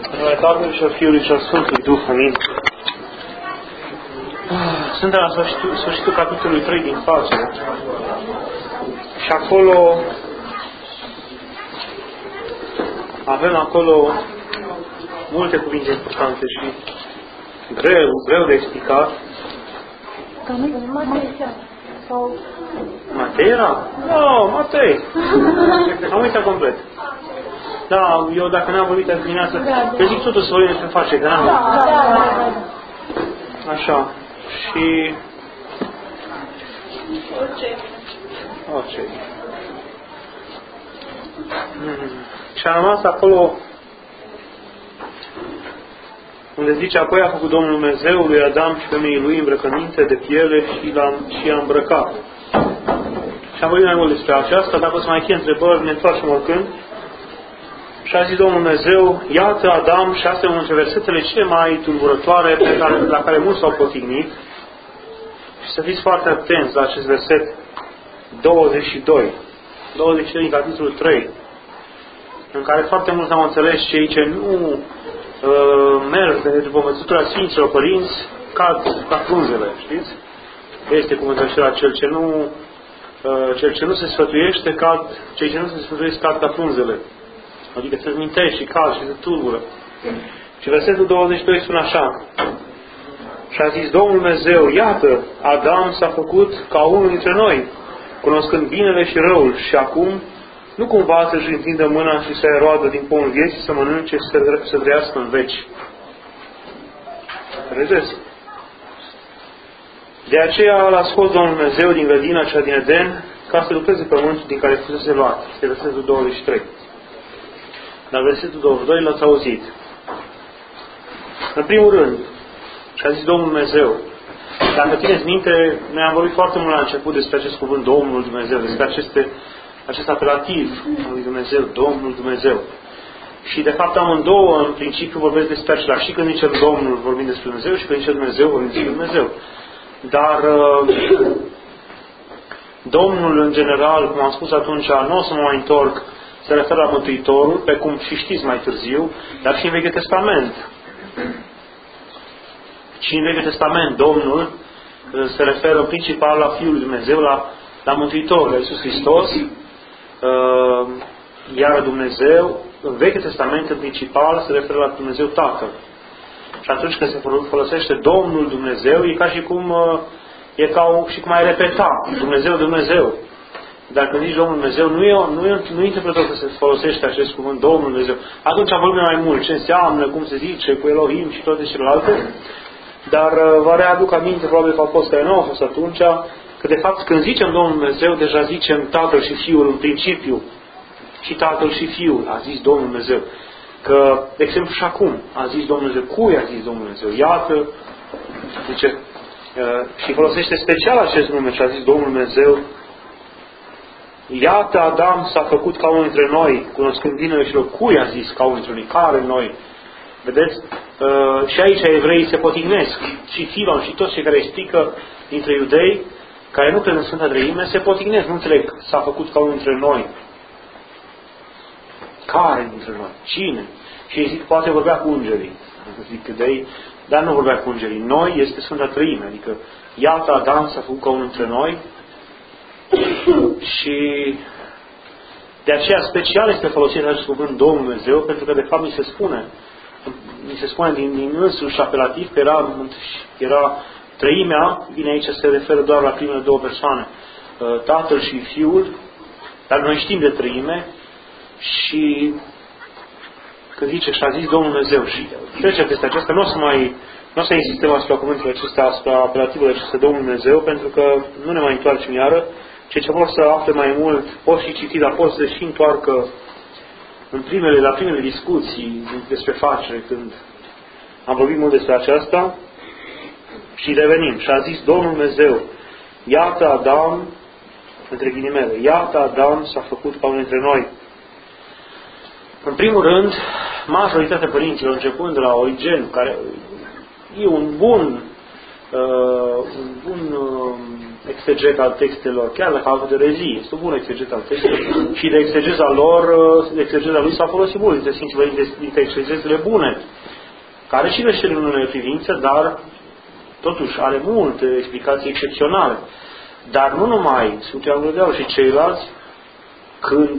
În numele Tatălui și al Fiului și al Sfântului Duh, amin. Suntem la sfârșitul capitolului 3 din Face. Și acolo avem multe cuvinte importante și greu de explicat. Matei era? Nu, Matei. Am uitat complet. Da, eu dacă n-am vorbit azi dimineață, eu zic totul să vorbim despre Face, că n-am Așa. Și... Orice. Și am rămas acolo unde zice, apoi a făcut Domnul Dumnezeu lui Adam și femeii lui îmbrăcăminte de piele și i-a îmbrăcat. Și am vorbit mai mult despre aceasta, dacă o să mai fie întrebări, ne întoarcem oricând. Și a zis Domnul Dumnezeu, iată Adam, și astea sunt dintre versetele cele mai tulburătoare la care mulți s-au potignit. Și să fiți foarte atenți la acest verset 22 din capitolul 3, în care foarte mulți am înțeles cei ce nu merg după învățătura Sfinților Părinți, cad ca frunzele, știți? Este cuvântul acela, cel ce nu se sfătuiește, cei ce nu se sfătuiesc cad ca frunzele. Adică se mintește și cad și se tulbură. Și versetul 22 spune așa. Și a zis Domnul Dumnezeu, iată, Adam s-a făcut ca unul dintre noi, cunoscând binele și răul, și acum nu cumva să-și întindă mâna și să-i roadă din pomul vieții, să mănânce și să trăiască în veci. Vedeți? De aceea l-a scos Domnul Dumnezeu din grădina cea din Eden, ca să lucreze pământul din care fusese luat. Este versetul 23. Dar versetul 22 l-ați auzit. În primul rând, și a zis Domnul Dumnezeu, dacă țineți minte, noi am vorbit foarte mult la început despre acest cuvânt Domnul Dumnezeu, despre acest apelativ al lui Dumnezeu, Domnul Dumnezeu. Și de fapt amândouă în principiu vorbesc despre același. Și când zice Domnul vorbim despre Dumnezeu și când zice Dumnezeu vorbim despre Dumnezeu. Dar Domnul în general, cum am spus atunci, nu o să mă mai întorc, se referă la Mântuitorul, pe cum și știți mai târziu, dar și în Vechiul Testament. Și în Vechiul Testament Domnul se referă în principal la Fiul lui Dumnezeu, la Mântuitorul, la Iisus Hristos, iar Dumnezeu, în Vechiul Testament, în principal, se referă la Dumnezeu Tatăl. Și atunci când se folosește Domnul Dumnezeu, e ca și cum ai repeta Dumnezeu. Dar când zici Domnul Dumnezeu, nu interpretăm că se folosește acest cuvânt Domnul Dumnezeu. Atunci vorbim mai mult ce înseamnă, cum se zice, cu Elohim și toate celelalte. Dar vă readuc aminte, probabil că au fost care nu au fost atunci, că de fapt când zicem Domnul Dumnezeu, deja zicem Tatăl și Fiul în principiu. Și Tatăl și Fiul, a zis Domnul Dumnezeu. Că, de exemplu, și acum a zis Domnul Dumnezeu. Cui a zis Domnul Dumnezeu? Iată, zice, și folosește special acest nume și a zis Domnul Dumnezeu. Iată, Adam s-a făcut ca unul dintre noi, cunoscând binele și răul. Cui a zis ca unul dintre noi? Care noi? Vedeți? Și aici evreii se potignesc. Și Filon și toți cei care explică dintre iudei, care nu cred în Sfânta Treime, se potignesc. Nu înțeleg, s-a făcut ca unul dintre noi. Care dintre noi? Cine? Și ei zic, poate vorbea cu îngerii. Zic iudei, dar nu vorbea cu îngerii. Noi este Sfânta Treime. Adică, iată, Adam s-a făcut ca unul dintre noi. Și de aceea special este folosit acest cuvânt Domnul Dumnezeu, pentru că de fapt mi se spune din însuși apelativ că era treimea, bine aici se referă doar la primele două persoane, Tatăl și Fiul, dar noi știm de treime și când zice și a zis Domnul Dumnezeu și trece peste aceasta, nu o să insistăm asupra cuvântului acesta, asupra apelativului acesta Domnul Dumnezeu, pentru că nu ne mai întoarcem iară. Cei ce vor să afle mai mult, pot și citi, dar pot să și întoarcă la primele discuții despre facere, când am vorbit mult despre aceasta, și revenim. Și a zis Domnul Dumnezeu, iată Adam, între ghilimele, iată Adam s-a făcut ca unul dintre noi. În primul rând, majoritatea părinților, începând de la Origen, care e un bun exeget al textelor, chiar dacă a avut erezie, este un bun exeget al textelor și de exegeza lui s-a folosit mult dintre exegezele bune, care și greșeli în unele privințe, dar totuși are multe explicații excepționale. Dar nu numai Sfântul Ioan Gură de Aur și ceilalți, când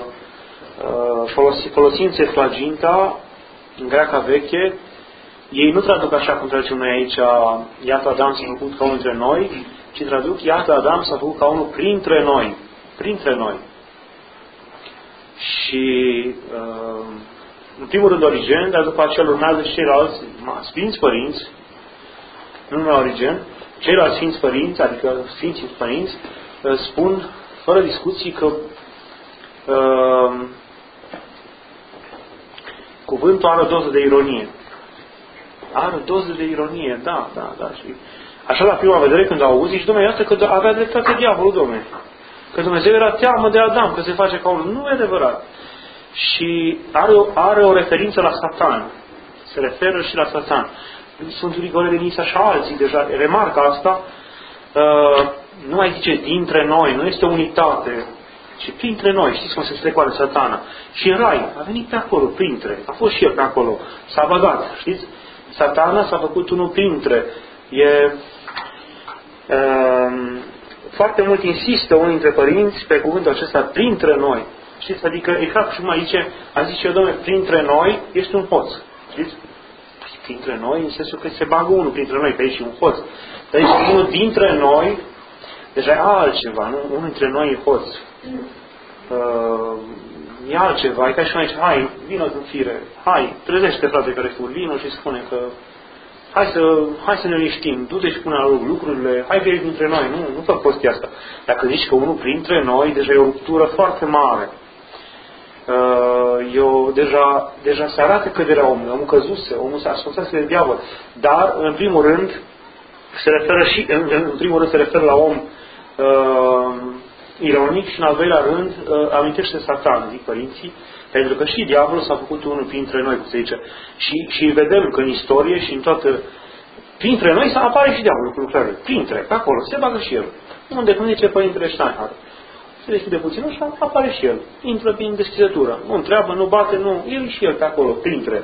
folosind Septuaginta în greaca veche, ei nu traduc așa cum traducem noi aici, iată Adam s-a făcut ca unul dintre noi, ci traduc, iată Adam s-a făcut ca unul printre noi. Printre noi. Și în primul rând Origen, dar după aceea urmează și ceilalți Sfinți Părinți, nu numai Origen, ceilalți Sfinți Părinți, adică Sfinții Părinți, spun fără discuții că cuvântul are o doză de ironie. Are o doză de ironie, da. Și așa la prima vedere când au auzit și Dom'le, iată că avea dreptate diavolul, Dom'le. Că Dumnezeu era teamă de Adam, că se face ca unul. Nu e adevărat. Și are o referință la Satan. Se referă și la Satan. Sfântul Grigore de Nisa și alții deja remarcă asta. Nu mai zice dintre noi, nu este unitate, ci printre noi. Știți cum se strecoară Satana. Și în rai a venit pe acolo, printre. A fost și el pe acolo. S-a băgat, știți? Satana s-a făcut unul printre. Foarte mult insistă unii dintre părinți pe cuvântul acesta printre noi. Știți? Adică exact cum aici a zice, Dom'le, printre noi este un hoț. Știți? Printre noi, în sensul că se bagă unul printre noi, pe aici un hoț. Dar aici unul dintre noi, deja e altceva, nu? Unul dintre noi e hoț. E altceva, e ca și aici, hai, vină în fire, hai, trezește frate care fur, vină și spune că hai să ne liniștim, du-te și pune la loc lucrurile, hai vei dintre noi, nu fă prostia asta. Dacă zici că unul printre noi, deja e o ruptură foarte mare. Deja se arată căderea omului, omul căzuse, omul s-a ascultat de diavol, dar în primul rând se referă la om ironic și în al doilea rând amintește Satan, zic părinții, pentru că și diavolul s-a făcut unul printre noi, cum se zice. Și vedem că în istorie și în toată printre noi apare și diavolul cu lucrările. Printre, pe acolo, se bagă și el. Unde când zice Părintele Steinhardt. Se deschide puțin și apare și el. Intră prin deschizătură. Nu întreabă, nu bate, nu. El și el pe acolo, printre.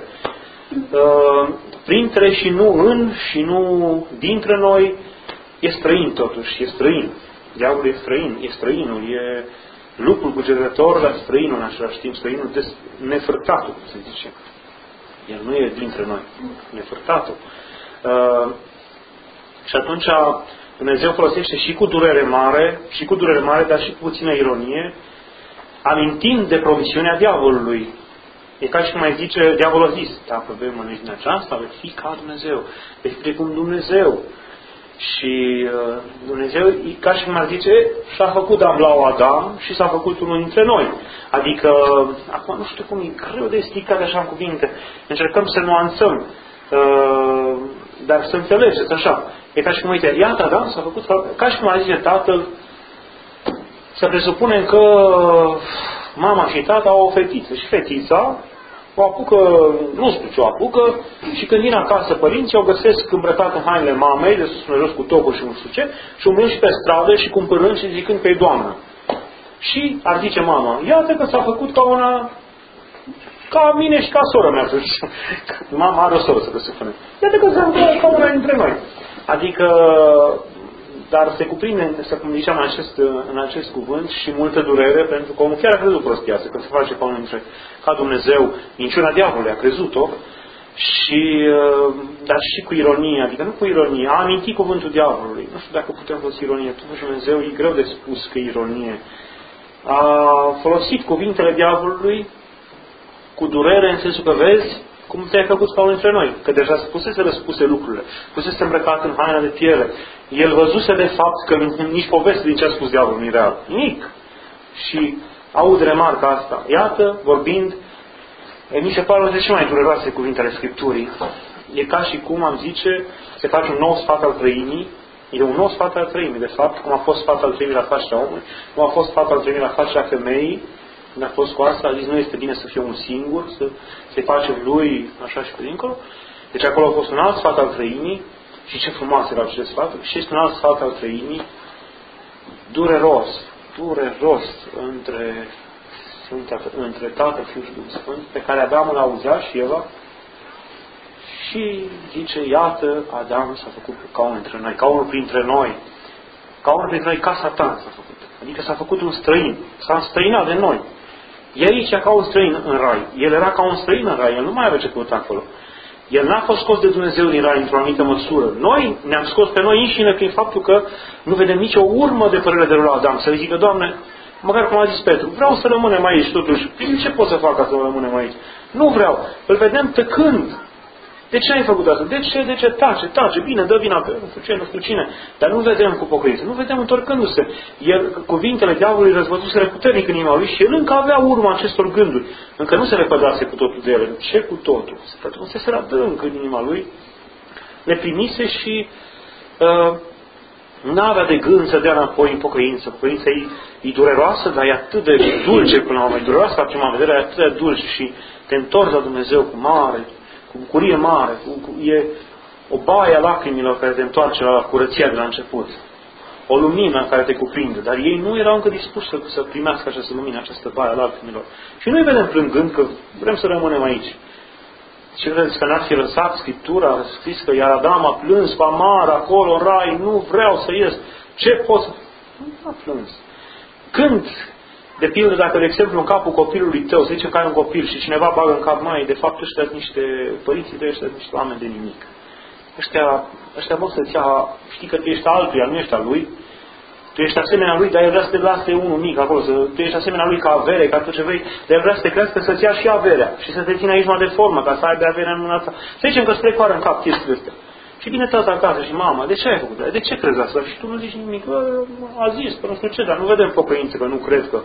Printre și nu în și nu dintre noi e străin totuși, e străin. Diavolul e străin, e străinul, e lucrul cugetător, dar străinul în același timp, străinul nefărtatul, cum se zice. El nu e dintre noi, nefărtatul. Și atunci Dumnezeu folosește și cu durere mare, dar și cu puțină ironie, amintind de promisiunea diavolului. E ca și cum mai zice, diavolul a zis, dacă vei mănânci din aceasta, vei fi ca Dumnezeu, vei fi precum Dumnezeu. Și Dumnezeu, ca și cum ar zice, și-a făcut Dablau Adam și s-a făcut unul dintre noi. Adică, acum nu știu cum, e greu de explicat așa în cuvinte. Încercăm să nuanțăm, dar să înțelegeți așa. E ca și cum, uite, iată Adam s-a făcut, ca și cum ar zice tatăl, să presupunem că mama și tata au o fetiță și fetița o apucă, nu știu ce o apucă, și când vin acasă părinții o găsesc îmbrăcată în hainele mamei, de sus până jos cu tocul și nu știu ce, și umblând și pe stradă și cumpărând și zicând că e doamnă. Și ar zice mama, iată că s-a făcut ca una, ca mine și ca sora mea. Mama are o soră, să presupune. Iată că s-a făcut ca una dintre noi. Adică, dar se cuprinde, cum ziceam în acest cuvânt, și multă durere, pentru că omul chiar a crezut prostia asta, că se face ca unul dintre, ca Dumnezeu, minciuna diavolului, a crezut-o, și, dar și cu ironie, adică nu cu ironie, a amintit cuvântul diavolului. Nu știu dacă putem folosi ironie, totuși Dumnezeu e greu de spus că ironie. A folosit cuvintele diavolului cu durere, în sensul că vezi cum te-ai făcut ca unul dintre noi. Că deja spusese răspuse lucrurile. Fusese îmbrăcat în haina de piele. El văzuse de fapt că nici poveste din ce a spus diavolul nu e real. Nimic. Și aud remarca asta. Iată, vorbind, mi se pare de ce mai dureroase cuvintele Scripturii. E ca și cum am zice, se face un nou sfat al trăimii. E un nou sfat al trăimii, de fapt, cum a fost sfat al trăimii la facerea omului, cum a fost sfat al trăimii la facerea femeii, când a fost cu asta, a zis, nu este bine să fie un singur, să se face lui, așa și pe dincolo. Deci acolo a fost un alt sfat al trăimii, și ce frumos era acest sfat, și este un alt sfat al trăimii, dureros între Tatăl, Fiul și Duhul Sfânt, pe care Adam îl auzea și Eva, și zice, iată, Adam s-a făcut ca unul dintre noi, ca unul printre noi, ca Satan s-a făcut. Adică s-a făcut un străin, s-a înstrăinat de noi. E aici ca un străin în rai. El era ca un străin în rai, el nu mai avea ce căuta acolo. El n-a fost scos de Dumnezeu din rai într-o anumită măsură. Noi ne-am scos pe noi înșine prin faptul că nu vedem nicio urmă de părere de rău la Adam. Să zică, Doamne, măcar cum a zis Petru, vreau să rămânem aici totuși. Ce pot să fac ca să rămânem aici? Nu vreau. Îl vedem tăcând. De ce ai făcut asta? De ce? Tace. Bine, dă vina pe nu știu cine. Dar nu vedem cu pocăință. Nu vedem întorcându-se. Cuvintele diavolului răzvăzuseră puternic în inima lui și el încă avea urma acestor gânduri. Încă nu se repădase cu totul de ele. Ce cu totul? Se adânc în inima lui. Le primise și n-avea de gând să dea înapoi în pocăință. Pocăința e dureroasă, dar e atât de dulce până la urmă. E dureroasă la prima vedere, e atât de dulce și te întorci la Dumnezeu cu bucurie mare, e o baie a lacrimilor care te întoarce la curăția de la început. O lumină care te cuprinde. Dar ei nu erau încă dispuși să primească această lumină, această baie a lacrimilor. Și noi vedem plângând că vrem să rămânem aici. Ce credeți că n-ar fi lăsat Scriptura? A scris că iar Adam a plâns pe amar acolo în rai, nu vreau să ies. Ce pot să... Nu a plâns. Când... De pildă, dacă, de exemplu, în capul copilului tău, să zicem că ai un copil și cineva bagă în cap, mai, de fapt, ăștia sunt niște părinții tăi, ăștia sunt niște oameni de nimic. Ăștia vor să-ți ia, știi că tu ești altuia, nu ești al lui, tu ești asemenea lui, dar el vrea să te lase unul mic acolo, tu ești asemenea lui ca avere, ca tot ce vrei, dar el vrea să te crească să-ți ia și averea și să te țină aici mai de formă, ca să aibă averea în mâna ta. Să zicem că îți trecoară în cap chestiile astea. Și vine tata acasă și mama, de ce ai făcut? De ce crezi asta? Și tu nu zici nimic. A zis, că nu știu ce, dar nu vedem pocăință, că nu cred că...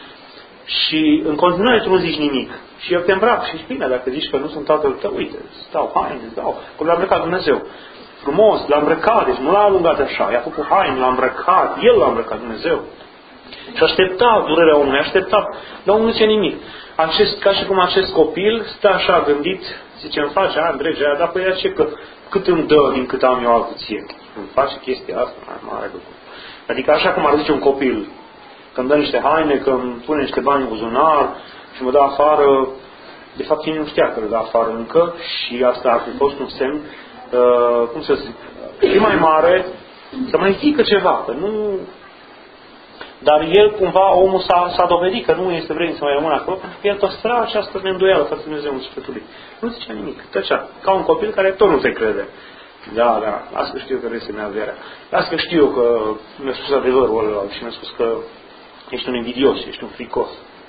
Și în continuare tu nu zici nimic. Și eu te îmbrac și bine, dacă zici că nu sunt tatăl tău, uite, stau haine, că l-a îmbrăcat Dumnezeu. Frumos, l-a îmbrăcat, deci nu l-a alungat așa, i-a făcut haine, l-a îmbrăcat, el l-a îmbrăcat Dumnezeu. Și aștepta durerea omului, aștepta, dar omul nu zice nimic. Ca și cum acest copil stă așa gândit, zice, îmi face ani dregi aia, dar păi ea ce, că cât îmi dă din cât am eu altuție? Îmi face chestia asta, mare lucru. Adică așa cum ar zice un copil, că îmi dă niște haine, că îmi pune niște bani în buzunar și mă dă afară, de fapt cine nu știa că îl dă afară încă și asta ar fi fost un semn, cum să zic, și mai mare, să mai zică ceva, că nu... Dar el cumva, omul s-a dovedit că nu este vreme să mai rămână acolo, pentru că el păstra această neîndoială față de Dumnezeu în sufletul lui. Nu zicea nimic, tăcea, ca un copil care tot nu te crede. Da, asta știu că vrei să-mi averea. Asta știu că mi-a spus adevărul ăla și mi-a spus că ești un invidios, ești un fricos.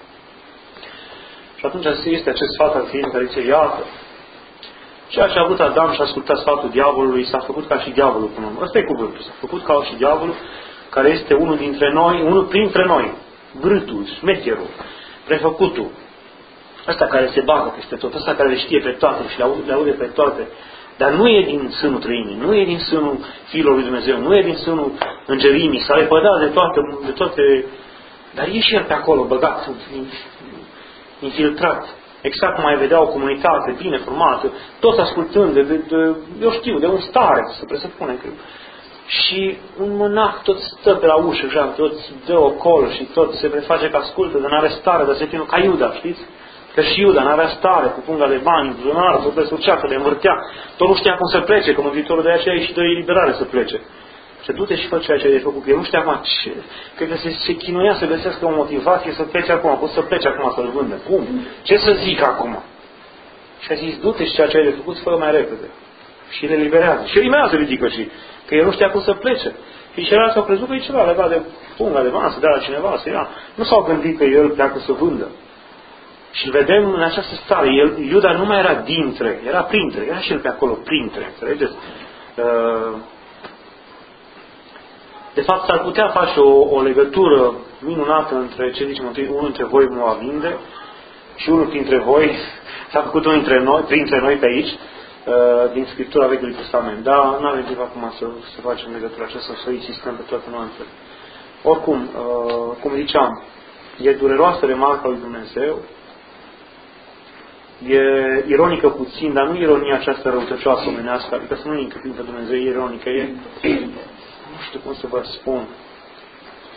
Și atunci este acest sfat al ființei care zice, iată, ceea ce a avut Adam și a ascultat sfatul diavolului, s-a făcut ca și diavolul până urmă. Ăsta e cuvântul, s-a făcut ca și diavolul, care este unul dintre noi, unul printre noi, brâtul, șmecherul, prefăcutul, ăsta care se bagă peste tot, ăsta care le știe pe toate și le aude pe toate, dar nu e din sânul trăimii, nu e din sânul Fiilor lui Dumnezeu, nu e din sânul îngerimii, s-a lepădat de toate, dar e și el pe acolo, băgat, infiltrat. Exact cum ai vedea o comunitate bine formată, toți ascultând eu știu, de un stareț, să presupune că... Și un monah tot stă pe la ușă, așa, tot dă o col și tot se preface că ascultă, dar n-are stare, dar se prinde ca Iuda, știți? Că și Iuda n-avea stare, cu punga de bani, în buzunar, tot pe surceacă, le învârtea. Tot nu știa cum să plece, că Mântuitorul de aceea și dă eliberare să plece. Și du-te și fă ceea ce ai făcut, că el nu știa acum ce... Cred că se chinuia să găsească o motivație să plece acum, poți să plece acum să-l vândă. Cum? Ce să zic acum? Și a zis, du-te și ceea ce ai făcut, fă mai repede. Și le eliberează. Și imediat se ridică și... Că el nu știa cum să plece. Și ceilalți au crezut că e ceva legat de punga de bani, să dea la cineva, să ia. Nu s-au gândit că el pleacă să vândă. Și îl vedem în această stare. Iuda nu mai era dintre, era printre. Era și el pe acolo, printre. Înțelegeți? De fapt, s-ar putea face o legătură minunată între, ce zicem întâi, unul dintre voi mă va vinde și unul dintre voi, s-a făcut unul printre noi pe aici, din Scriptura Vechiului Testament. Dar nu avem timp acum să facem legătura aceasta, să insistăm pe toate nuanțele. Oricum, cum ziceam, e dureroasă remarca lui Dumnezeu, e ironică puțin, dar nu ironia aceasta răutăcioasă omenească, adică să nu includim pe Dumnezeu, e ironică, nu știu cum să vă spun.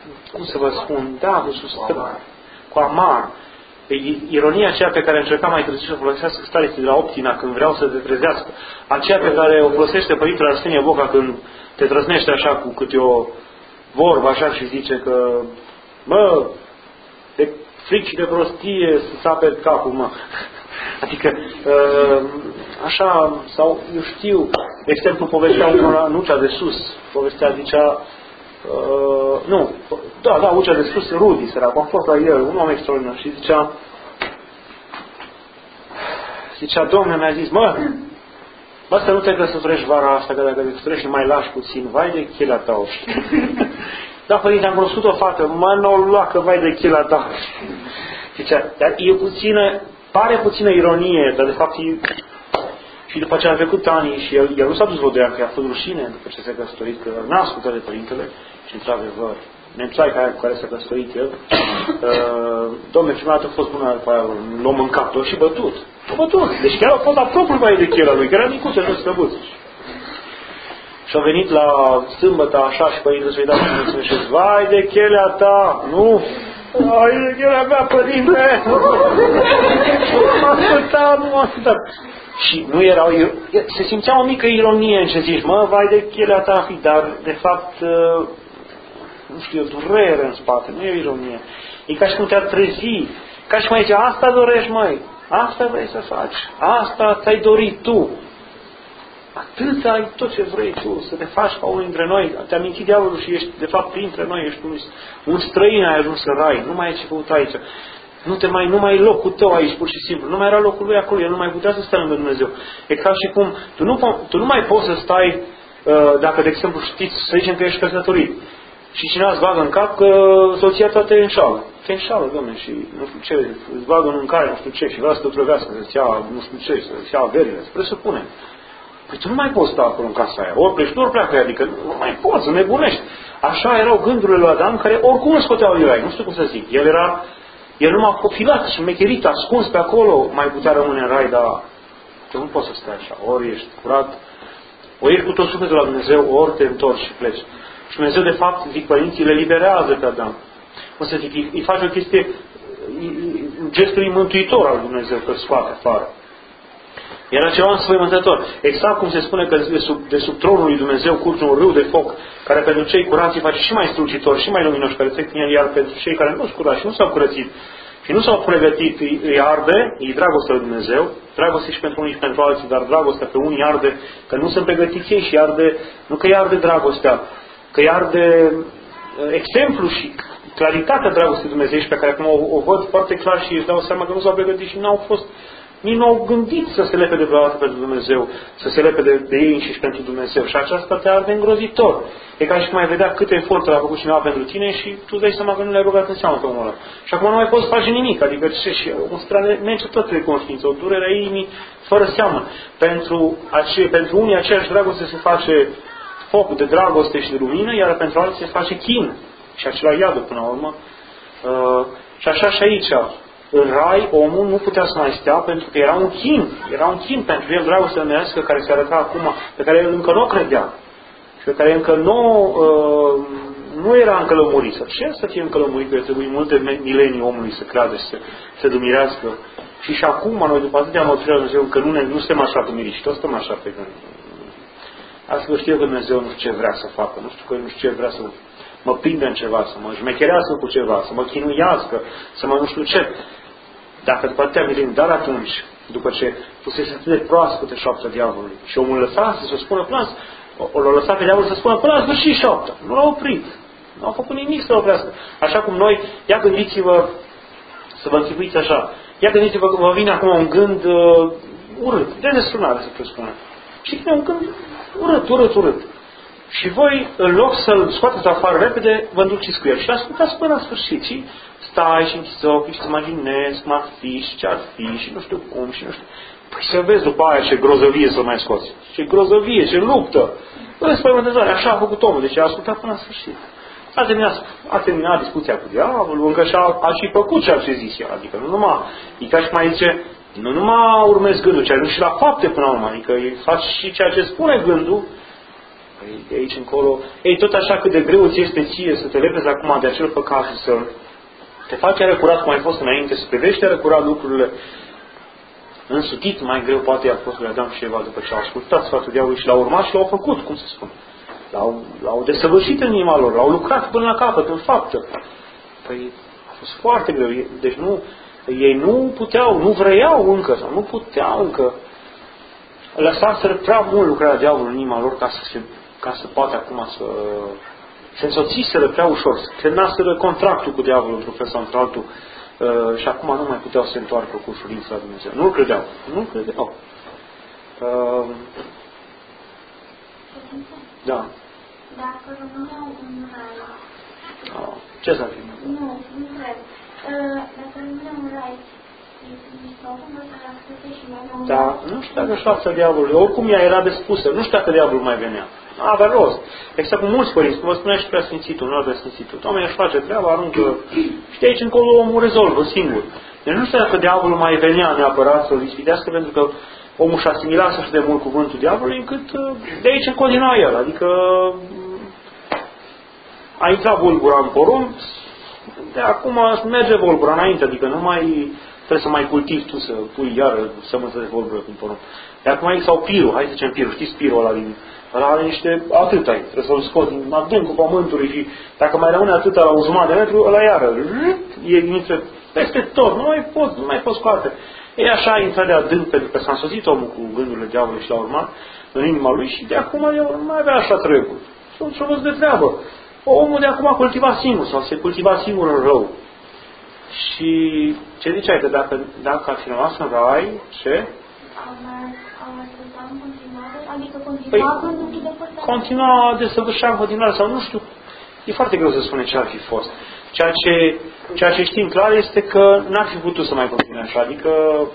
cum să vă spun, da, cu amar. Ironia aceea pe care încercam mai târziu să o folosească Stareții de la Optina când vreau să te trezească, aceea pe care o folosește Părintele Arsenie Boca când te trăznește așa cu câte o vorbă așa și zice că mă, de fric și de prostie să-ți aperi capul, mă. Adică, așa, sau, eu știu, de exemplu, povestea unora în Ucea de Sus, povestea, zicea, Ucea de Sus, Rudi, săracu, am fost la el, un om extraordinar, și zicea, Domnul mi-a zis, mă, să nu te căsătorești vara asta, că dacă te căsătorești mai lași puțin, vai de chila ta, o știu. Da, părinte, am cunoscut o fată, mă, n-o lua, că vai de chila ta. Zicea, dar e puțină, pare puțină ironie, dar de fapt e... Și după ce a trecut ani și el nu s-a dus vodea, că i-a fost rușine după ce s-a căsătorit, că n-a ascultat de părintele și într-adevăr, nemțai cu care s-a căsătorit el, domnule, prima dată a fost bună după aia, l-a mâncat, l-a și bătut. L-a bătut. Deci chiar a fost la propriul vai de chela lui, că era micuță, nu slăbuță. Și a venit la sâmbătă așa și părintele să-i dea mulțumesc și vai de chelea ta, nu? Vai de chelea mea, părinte! Nu m-a ascultat. Și nu erau, se simțea o mică ironie în ce zici, mă, vai de chelea ta, dar de fapt, nu știu, e o durere în spate, nu e o ironie. E ca și cum te-ar trezi, ca și cum ai zice, asta dorești, măi, asta vrei să faci, asta ți-ai dorit tu. Atât ai tot ce vrei tu, să te faci ca unul dintre noi, te-a mințit diavolul și ești, de fapt, printre noi, ești un străin, ai ajuns în rai, nu mai ai ce căuta aici. Nu mai e locul tău aici, pur și simplu. Nu mai era locul lui acolo. El nu mai putea să stea lângă Dumnezeu. E ca și cum tu nu mai poți să stai, dacă, de exemplu, știți, să zicem că ești căsătorit și cineva îți bagă în cap că soția ta te înșală. Te înșală, dom'le, și nu știu ce, îți bagă în mâncare, nu știu ce, și vrea să te otrăvească, să-ți ia, nu știu ce, să-ți ia averile, să presupune. Păi tu nu mai poți sta acolo în casa aia. Ori pleci, ori pleacă, adică nu mai poți, nebunești. Așa erau gândurile lui Adam, care oricum îl scoteau din rai. Nu știu cum să zic. El numai copilat și mecherit, ascuns pe acolo, mai putea rămâne în rai, dar tu nu poți să stai așa. Ori ești curat, ori ești cu tot sufletul la Dumnezeu, ori te întorci și pleci. Și Dumnezeu, de fapt, zic părinții, le liberează pe Adam. O să zic, îi face o chestie, gestul mântuitor al Dumnezeu, că scoate afară. Era ceva înspăimântător. Exact cum se spune că de sub tronul lui Dumnezeu curge un râu de foc, care pentru cei curați îi face și mai strălucitor, și mai luminoși, care trec prin el, iar pentru cei care nu sunt curați și nu s-au curățit și nu s-au pregătit, îi arde, îi dragostea lui Dumnezeu, dragoste și pentru unii și pentru alții, dar dragostea pe unii arde, că nu sunt pregătiți ei și arde, nu că îi arde dragostea, că îi arde exemplu și claritatea dragostei dumnezeiești pe care acum o văd foarte clar și își dau seama că nu s-au pregătit și n-au fost. Nici nu au gândit să se lepede vreodată pentru Dumnezeu, să se lepede de ei înșiși pentru Dumnezeu. Și aceasta te arde îngrozitor. E ca și cum ai vedea câte eforturi a făcut cineva pentru tine și tu dai seama că nu le-ai rugat în seamă pe omul ăla. Și acum nu mai poți face nimic. Adică și o stradă neîncetată de conștiință, o durere a inimii fără seamă. Pentru unii aceeași dragoste se face foc de dragoste și de lumină, iar pentru alții se face chin. Și acela iadă până la urmă. Și așa și aici. În rai, omul nu putea să mai stea pentru că era un chin. Era un chin pentru el, dragostea dumnezeiască care se arăta acum, pe care el încă nu o credea. Și pe care încă nu era încă lămurit. Ce să fie încă lămurit? Că trebuie multe milenii omului să creadă și să se dumirească. Și acum, noi după atâtea măsuri Dumnezeu, încă nu suntem așa dumiriți. Toți suntem așa pe gând. Astfel știu că Dumnezeu nu știu ce vrea să facă. Nu știu că nu știu ce vrea să mă prindă în ceva, să mă șmecherească cu ceva, să mă chinuiască, să mă nu știu ce. Dacă după atâtea mileni, dar atunci, după ce fusese atât de proaspătă șoapta diavolului și omul lăsase să spună până l-a lăsat pe diavolul să spună până la sfârșit șoapta. Nu l-a oprit. Nu a făcut nimic să-l oprească. Așa cum noi, ia gândiți-vă, să vă închipuiți așa, ia gândiți-vă că vă vine acum un gând urât, de destrunare să presupune. Și vine un gând urât. Și voi, în loc să-l scoateți afară repede, vă înduceți cu el. Și ascultați până la sfârșit. Și stai și închizi ochii și să imaginezi cum ar fi și ce ar fi și nu știu cum și nu știu. Păi să vezi după aia ce grozăvie să mai scoți. Ce grozăvie, ce luptă. Așa a făcut omul. Deci a ascultat până la sfârșit. A terminat discuția cu diavolul, încă a și făcut ce ar fi zis el. Adică nu numai, e ca și mai zice, nu numai urmezi gândul, ci ajungi și la fapte până la urmă. Adică faci și ceea ce spune gândul, Păi de aici încolo, tot așa cât de greu ți este ție să te lepezi acum de acel păcat și să te faci iară curat cum ai fost înainte, să privești iară curat lucrurile însutit, mai greu poate a fost lui Adam și Eva după ce au ascultat sfatul diavolului și l-au urmat și l-au făcut, cum se spune. L-au desăvârșit în inima lor, l-au lucrat până la capăt, în faptă. Păi a fost foarte greu. Deci ei nu puteau, nu vreau încă, sau nu puteau încă. Lăsaseră prea mult lucrarea diavolului în inima lor ca să poată acum să se însoțiseră prea ușor, să semnaseră contractul cu diavolul într-un fel sau într-altul și acum nu mai puteau să se întoarcă cu ușurință la Dumnezeu. Nu-l credeau. Nu-l credeau. Da. Dacă rămâneau în rai... Ce s-ar fi? Nu cred. Dacă rămâneau în rai, da, nu știu dacă șoapta diavolului, oricum ea era despusă, nu știu dacă diavolul mai venea. Nu avea rost. Exact cum mulți părinți, cum vă spunea și preasfințitul, nu avea sfințitul. Oamenii își face treaba, aruncă și de aici încolo omul rezolvă singur. Deci nu știu dacă diavolul mai venea neapărat să-l ispitească, pentru că omul și asimilase așa de mult cuvântul diavolului, încât de aici în continua el. Adică a intrat vulgura în porumb, de acum merge vulgura înainte, adică nu mai trebuie să mai cultivi tu, să pui iară sămânță de vulgură în porumb. De acum sau pirul, hai să zicem pirul, știți pirul ăla din... Ăla are niște atât ai, trebuie să-l scoți din adâncul pământului și dacă mai rămâne atâta la o jumătate de metru, ăla iară, intră peste tot, nu mai poți scoate. E așa a intrat de adânc pentru că s-a însoțit omul cu gândurile diavolului și l-a urmat în inima lui și de acum el nu mai avea așa treburi. Și-o văzut de treabă. Omul de acum cultiva singur sau se cultiva singur în rău. Și ce ziceai? Că dacă ar fi rămas în rai, ce? Continua desăvârșea în continuare sau nu știu. E foarte greu să spune ce ar fi fost. Ceea ce știm clar este că n-ar fi putut să mai continue așa. Adică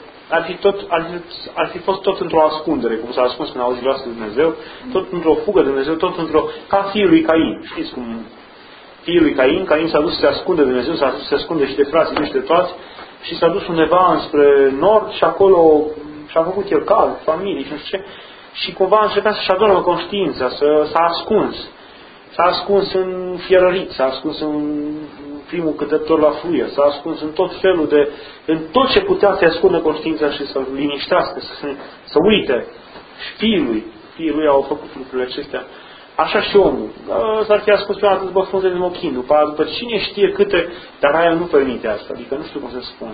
ar fi fost tot într-o ascundere, cum s-a ascuns când a auzit glasul de Dumnezeu, tot într-o fugă de Dumnezeu, tot ca fiul lui Cain. Știți cum fiul lui Cain s-a dus să se ascunde de Dumnezeu, s-a dus să se ascunde și de frații lui și de toți și s-a dus undeva înspre nord și acolo și-a făcut el cal, familie și nu știu ce. Și cumva a încercat să-și adormă conștiința, s-a ascuns. S-a ascuns în fierărit, s-a ascuns în primul cântător la fluier, s-a ascuns în tot felul în tot ce putea să ascundă conștiința și să-l liniștească, să uite. Și fiii lui au făcut lucrurile acestea. Așa și omul. S-ar fi ascuns prima dată după frunze de mochin, după cine știe câte, dar aia nu permite asta. Adică nu știu cum să spun.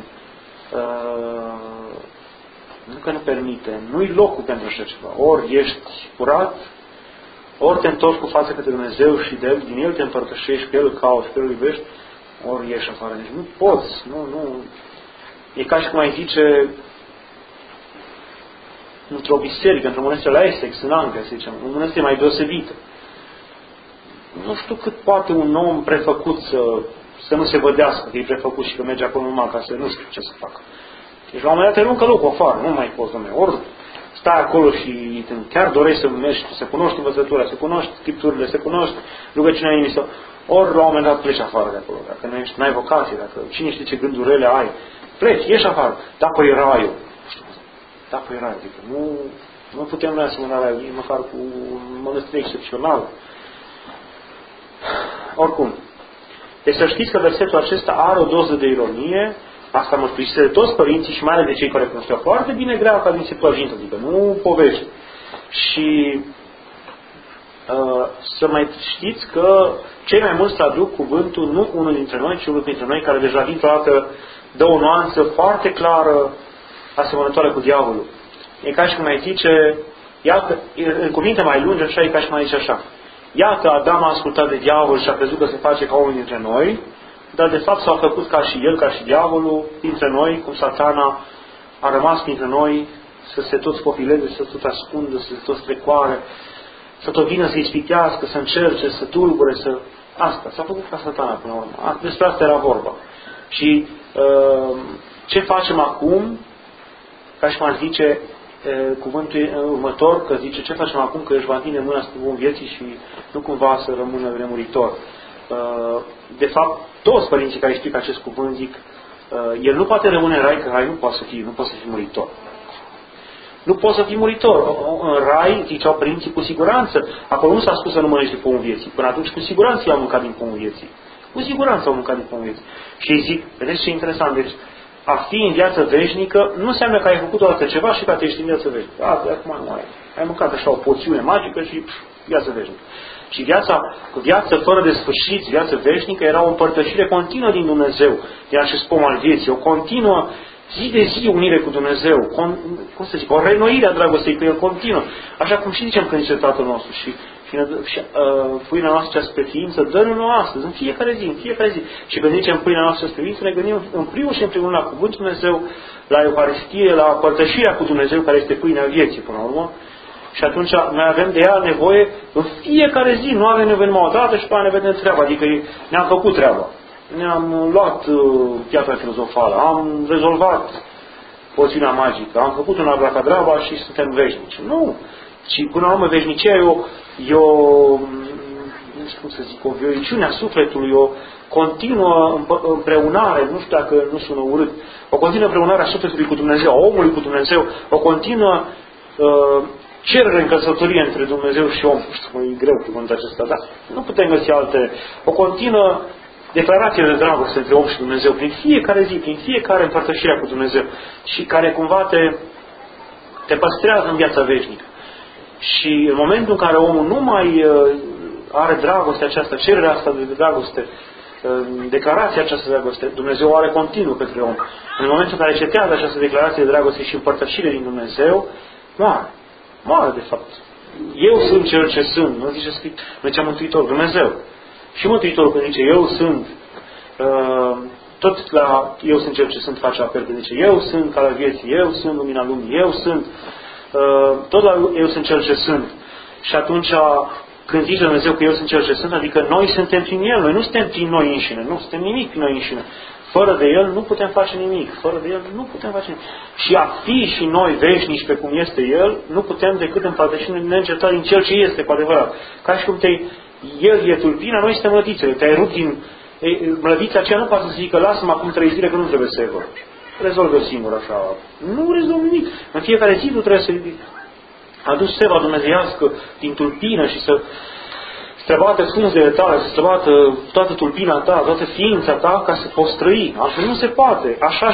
Nu că nu permite, nu-i locul pentru așa ceva. Ori ești curat, ori te întorci cu fața către Dumnezeu și din El te împărtășești, pe El îl cauți, pe El îl iubești, ori ieși afară. Deci nu poți, nu. E ca și cum ai zice într-o biserică, într-o mănăstire la Essex, în Anglia, să zicem, o mănăstire mai deosebită. Nu știu cât poate un om prefăcut să nu se vădească că e prefăcut și că merge acolo numai ca să nu știu ce să facă. Deci la un moment dat te aruncă locul afară, nu mai poți, dom'le. Ori stai acolo și chiar dorești să mergi, să cunoști învățătura, să cunoști scripturile, să cunoști rugăciunea inimii, ori la un moment dat pleci afară de acolo. Dacă n-ai vocație, dacă cine știe ce gânduri rele ai, pleci, ieși afară. Dacă e raiul. Dacă e raiul, adică nu putem noi asemăna raiul, nici măcar cu mănăstire excepțională. Oricum. Deci să știți că versetul acesta are o doză de ironie. Asta mă spune de toți părinții și mai ales de cei care cunoșteau foarte bine grea ca din Septuagintă, adică nu povești. Și să mai știți că cei mai mulți traduc cuvântul nu unul dintre noi, ci unul dintre noi care deja dintr-o dată dă o nuanță foarte clară asemănătoare cu diavolul. E ca și cum mai zice, iată, în cuvinte mai lungi, așa e ca și cum mai zice așa. Iată, Adam a ascultat de diavol și a crezut că se face ca unul dintre noi, dar de fapt s-a făcut ca și el, ca și diavolul, dintre noi, cum Satana a rămas dintre noi, să se tot spopileze, să tot ascundă, să se tot strecoare, să tot vină să ispitească, să încerce, să tulbure, să... Asta, s-a făcut ca Satana până la urmă. Despre asta era vorba. Și ce facem acum, ca și cum ar zice cuvântul următor, că zice ce facem acum că își va întinde mâna spre bun vieții și nu cumva să rămână nemuritor. De fapt, toți părinții care explică acest cuvânt zic el nu poate rămâne în rai, că rai nu poate să fie muritor. Nu poți să fii muritor. În rai, ziceau părinții, cu siguranță. Acolo nu s-a spus să nu mănânci din pomul vieții. Până atunci, cu siguranță i-au mâncat din pomul vieții. Cu siguranță au mâncat din pomul vieții. Și îi zic, vedeți ce interesant, deci a fi în viață veșnică nu înseamnă că ai făcut o dată ceva și că te ești în viață veșnică. Acum nu ai mâncat așa o poțiune magică și viață veșnică. Și viața fără de sfârșit, viață veșnică, era o împărtășire continuă din Dumnezeu, din acest pom al vieții, o continuă zi de zi unire cu Dumnezeu, o reînnoire a dragostei cu El continuă. Așa cum și zicem când zice Tatăl nostru și pâinea noastră spre ființă, dă-ne-o astăzi, în fiecare zi. Și când zicem pâinea noastră spre ființă, ne gândim în primul și în primul la Cuvântul Dumnezeu, la Euharistie, la părtășirea cu Dumnezeu, care este pâinea vieții, până la urmă. Și atunci noi avem de ea nevoie în fiecare zi, nu avem nevoie numai o dată și pe aia ne vedem treaba, adică ne-am făcut treaba. Ne-am luat piatra filozofală, am rezolvat poțiunea magică, am făcut un abracadabra și suntem veșnici. Nu! Ci până la urmă veșnicia e o nu știu cum să zic, o vioiciune a sufletului, o continuă împreunare, nu știu dacă nu sună urât, o continuă împreunare a sufletului cu Dumnezeu, a omului cu Dumnezeu, o continuă cerere în căsătorie între Dumnezeu și om. Nu știu, e greu cuvântul acesta, dar nu putem găsi alte. O continuă declarație de dragoste între om și Dumnezeu, prin fiecare zi, prin fiecare împărtășire cu Dumnezeu și care cumva te păstrează în viața veșnică. Și în momentul în care omul nu mai are dragostea aceasta, cererea asta de dragoste, declarația aceasta de dragoste, Dumnezeu o are continuu către om. În momentul în care cetează această declarație de dragoste și împărtășire din Dumnezeu, moare de fapt. Eu sunt cel ce sunt. Nu zice Mântuitorul, Dumnezeu. Și Mântuitorul când zice eu sunt, tot la eu sunt cel ce sunt face apel, când zice eu sunt calea vieții, eu sunt lumina lumii, eu sunt, tot la eu sunt cel ce sunt. Și atunci când zice Dumnezeu că eu sunt cel ce sunt, adică noi suntem prin El, noi nu suntem prin noi înșine, nu suntem nimic prin noi înșine. Fără de El nu putem face nimic. Fără de El nu putem face nimic. Și a fi și noi veșnici pe cum este El, nu putem decât împărtășind neîncetat din Cel ce este cu adevărat. Ca și cum El e tulpina, noi suntem mlădițele. Te-ai rupt din mlădița aceea, nu poate să zică lasă-mă acum 3 zile că nu trebuie să evă. Rezolvă singur așa. Nu rezolvă nimic. În fiecare zi tu trebuie să aduci seva dumnezeiască din tulpină și să străbată frunzele tale, să străbată toată tulpina ta, toată ființa ta, ca să poți trăi. Altfel nu se poate. Așa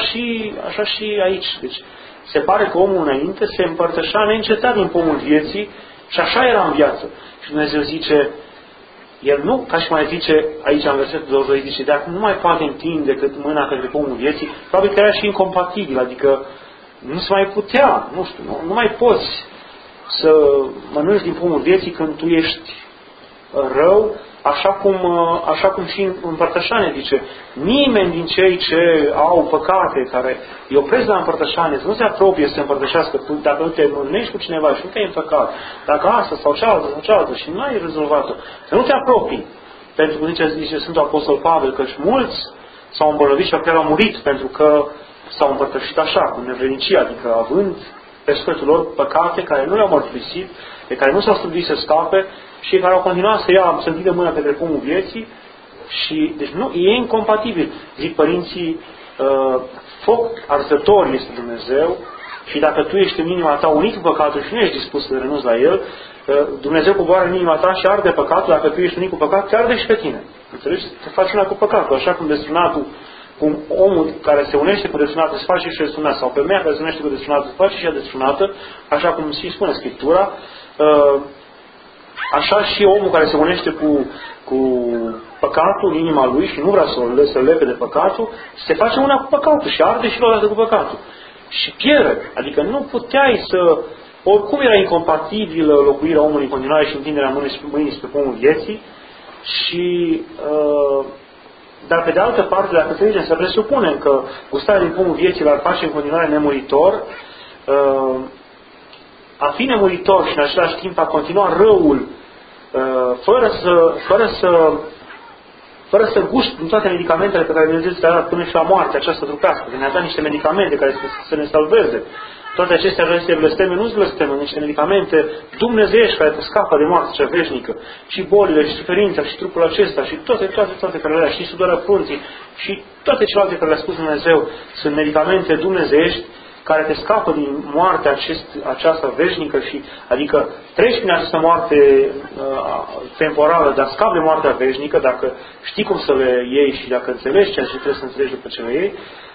și aici. Deci, se pare că omul înainte se împărtășea neîncetat din pomul vieții și așa era în viață. Și Dumnezeu zice, El nu, ca și mai zice, aici în versetul 22, zice, dacă nu mai poate întinde decât mâna către pomul vieții, probabil că era și incompatibil, adică nu se mai putea, nu știu, nu mai poți să mănânci din pomul vieții când tu ești rău, așa cum și în împărtășanie zice, nimeni din cei ce au păcate, care îi opresc la împărtășanie, să nu se apropie să se împărtășească, dacă nu te mânești cu cineva și nu te-ai împăcat, dacă asta sau cealaltă și nu ai rezolvat-o, să nu te apropii. Pentru că zice Sfântul Apostol Pavel, că mulți s-au îmbolnăvit și chiar au murit pentru că s-au împărtășit așa, cu nevrednicie, adică având pe sufletul lor păcate care nu le-au mărturisit, de care nu s-au străduit să scape și care au continuat să întindă mâna către pomul vieții și, deci nu, e incompatibil. Zic părinții, foc arzător este Dumnezeu și dacă tu ești în inima ta unit cu păcatul și nu ești dispus să renunți la el, Dumnezeu coboară în inima ta și arde păcatul, dacă tu ești unit cu păcatul, te arde și pe tine. Înțelegi? Te faci una cu păcatul, așa cum destrunatul, cum omul care se unește cu destrunatul se face și destrunat, sau femeia care se unește cu destrunatul se face și ea destrunată, așa cum și spune Scriptura, așa și omul care se unește cu păcatul în inima lui și nu vrea să lepe de păcatul, se face una cu păcatul și arde și odată cu păcatul. Și pierde. Adică nu puteai să... Oricum era incompatibilă locuirea omului în continuare și întinderea mâinii spre pomul vieții și... dar pe de altă parte, dacă înțelegem, să presupunem că gustarea din pomul vieții l-ar face în continuare nemuritor, a fi nemuritor și în același timp a continua răul fără să guști din toate medicamentele pe care Dumnezeu ți le-a dat până și la moarte această trupească, că ne-a dat niște medicamente care să ne salveze. Toate acestea aceste blesteme nu-s blesteme, niște medicamente dumnezeiești care te scapă de moarte cea veșnică, și bolile, și suferința, și trupul acesta, și toate care le-a, și sudarea frunții, și toate celelalte care le-a spus Dumnezeu sunt medicamente dumnezeiești care te scapă din moartea aceasta veșnică și, adică treci prin această moarte temporală, dar scapi de moartea veșnică, dacă știi cum să le iei și dacă înțelegi ceea ce trebuie să înțelegi după ce le iei,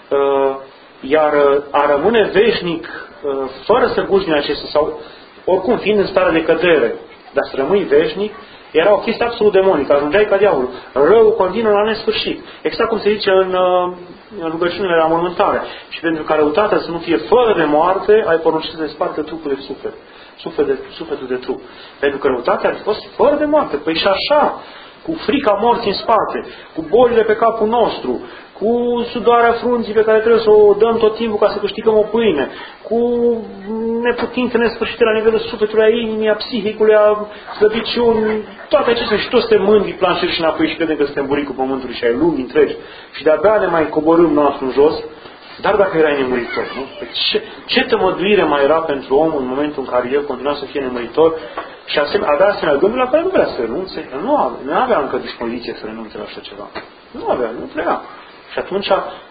iar a rămâne veșnic fără să guși din acestea sau oricum fiind în stare de cădere, dar să rămâi veșnic, era o chestie absolut demonică, ajungeai ca diavolul. Răul continuă la nesfârșit. Exact cum se zice în rugăciunile la mormântare. Și pentru ca răutatea să nu fie fără de moarte, ai poruncit să desparte trupul de suflet. Sufletul de trup. Pentru că răutatea ar fi fost fără de moarte. Păi și așa, cu frica morții în spate, cu bolile pe capul nostru, cu sudoarea frunții pe care trebuie să o dăm tot timpul ca să câștigăm o pâine, cu neputințe nesfârșite la nivelul sufletului, a inimii, a psihicului, a slăbiciuni, toate acestea și toți suntem mândri, planșeri și înapoi și credem că suntem buricul pământului și ai lumii întregi și de-abia ne mai coborâm noastră în jos, dar dacă erai nemuritor, nu? Ce tămăduire mai era pentru om în momentul în care el continua să fie nemuritor și avea asemenea gânduri la care nu vrea să renunțe, nu avea încă dispoziție să renunțe la așa ceva. Nu avea, nu vrea. Și atunci,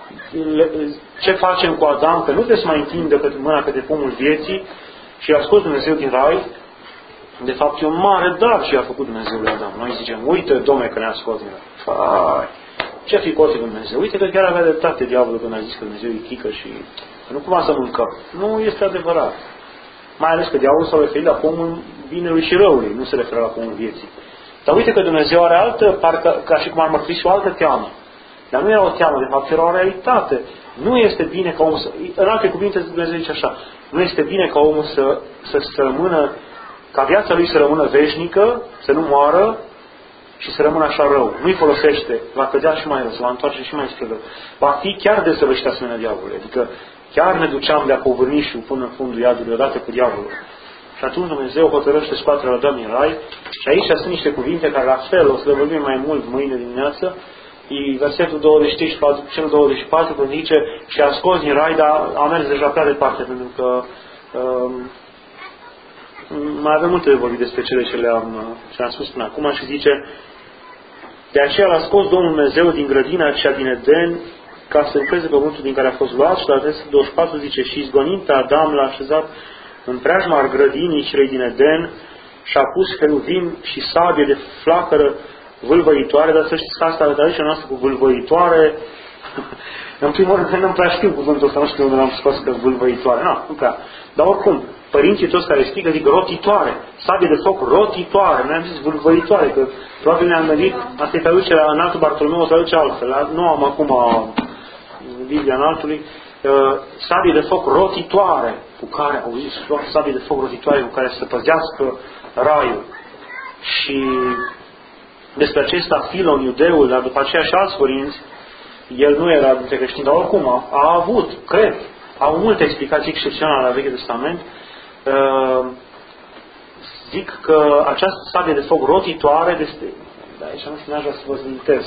ce facem cu Adam? Că nu trebuie să mai întindă mâna către pomul vieții și a scos Dumnezeu din rai. De fapt, e un mare dar ce a făcut Dumnezeu lui Adam. Noi zicem, uite, Dom'le, că ne-a scos din rai. Ce-a fi cosit Dumnezeu? Uite că chiar avea dreptate diavolul când a zis că Dumnezeu e chică și nu cumva să mâncăm. Nu este adevărat. Mai ales că diavolul s-a referit la pomul binelui și răului, nu se referă la pomul vieții. Dar uite că Dumnezeu are altă, parcă, ca și cum ar mărturisi o altă teamă. Dar nu era o teamă, de fapt era o realitate. Nu este bine ca omul să... În alte cuvinte Dumnezeu zice așa, nu este bine ca omul să rămână, ca viața lui să rămână veșnică, să nu moară și să rămână așa rău. Nu-i folosește, va cădea și mai rău, se va întoarce și mai spre rău. Va fi chiar desăvârșit asemenea diavolului. Adică chiar ne duceam de-a povârnișul până în fundul iadului, odată cu diavolul. Și atunci Dumnezeu hotărăște scoaterea lui Adam din rai. Și aici sunt niște cuvinte care la fel o să le vorbim mai mult mâine dimineață. E versetul 23 și cel 24 când zice și a scos din rai, dar a mers deja prea departe, pentru că mai avem multe de vorbit despre cele ce le-am spus până acum și zice de aceea l-a scos Domnul Dumnezeu din grădina aceea din Eden ca să lucreze pământul din care a fost luat și la versetul 24 zice și izgonind pe Adam l-a așezat în preajma grădinii celei din Eden și a pus heruvim și sabie de flacără vâlvăitoare, dar să știți că asta traducerea noastră cu vâlvăitoare, în primul rând nu prea știu cuvântul ăsta, nu știu unde l-am scos că vâlvăitoare, nu prea. Dar oricum, părinții toți care explică zic rotitoare, sabie de foc rotitoare, noi am zis vâlvăitoare, că probabil ne-am gândit, asta e traducerea în altul Bartolomeu, o traduce altfel, nu am acum Biblia înaltului, sabie de foc rotitoare, cu care, au zis, sabie de foc rotitoare cu care să păzească raiul. Și despre acesta Filon, iudeul, dar după aceea și alți părinți, el nu era dintre creștini, dar oricum a avut, cred, au multe explicații excepționale la Vechiul Testament, zic că această sabie de foc rotitoare, de aici nu știu, n-aș vrea să vă zintesc.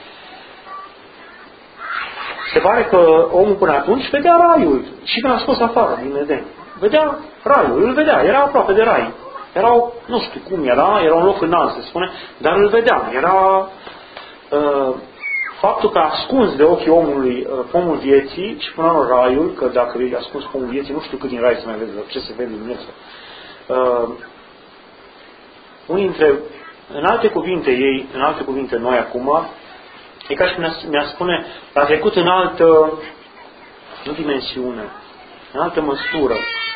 Se pare că omul până atunci vedea raiul și când a scos afară din Eden. Vedea raiul, îl vedea, era aproape de rai. Erau, nu știu cum era un loc înalt, se spune, dar îl vedeam. Era faptul că a ascuns de ochii omului pomul vieții și până la raiul, că dacă îi ascuns pomul vieții, nu știu cât din rai să mai vezi, ce se vede din el. Unii dintre, în alte cuvinte noi acum, e ca și cum ne-a spune, a trecut în altă, nu dimensiune, în altă măsură.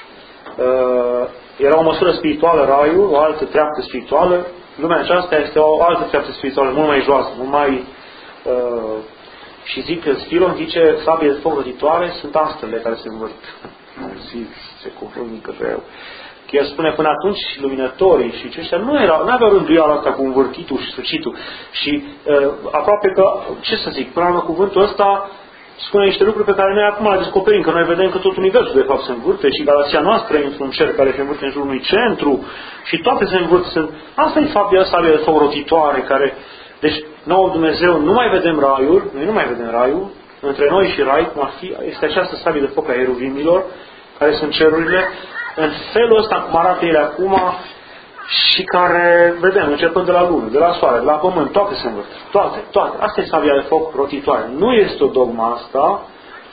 Era o măsură spirituală raiul, o altă treaptă spirituală. Lumea aceasta este o altă treaptă spirituală, mult mai joasă, mult mai... și zic că Spilon zice, sabie de foc rotitoare sunt astrele care se învârt. Zic, se cuvântă pe el. Că el spune, până atunci luminătorii și aceștia nu aveau rânduiala asta cu învârtitul și sfârșitul. Și aproape că, ce să zic, până la cuvântul ăsta spune niște lucruri pe care noi acum le descoperim, că noi vedem că tot universul de fapt se învârte și galaxia noastră e într-un cer care se învârte în jurul unui centru și toate se învârt. Asta e fapt de asta de foc rotitoare care... Deci, nouă Dumnezeu, nu mai vedem raiul, noi nu mai vedem raiul, între noi și rai, cum ar fi, este această sabie de foc a eruvimilor, care sunt cerurile, în felul ăsta cum arată ele acum și care, vedem, începând de la lună, de la soare, de la pământ, toate se învârt. Toate. Asta e sabia de foc rotitoare. Nu este o dogma asta,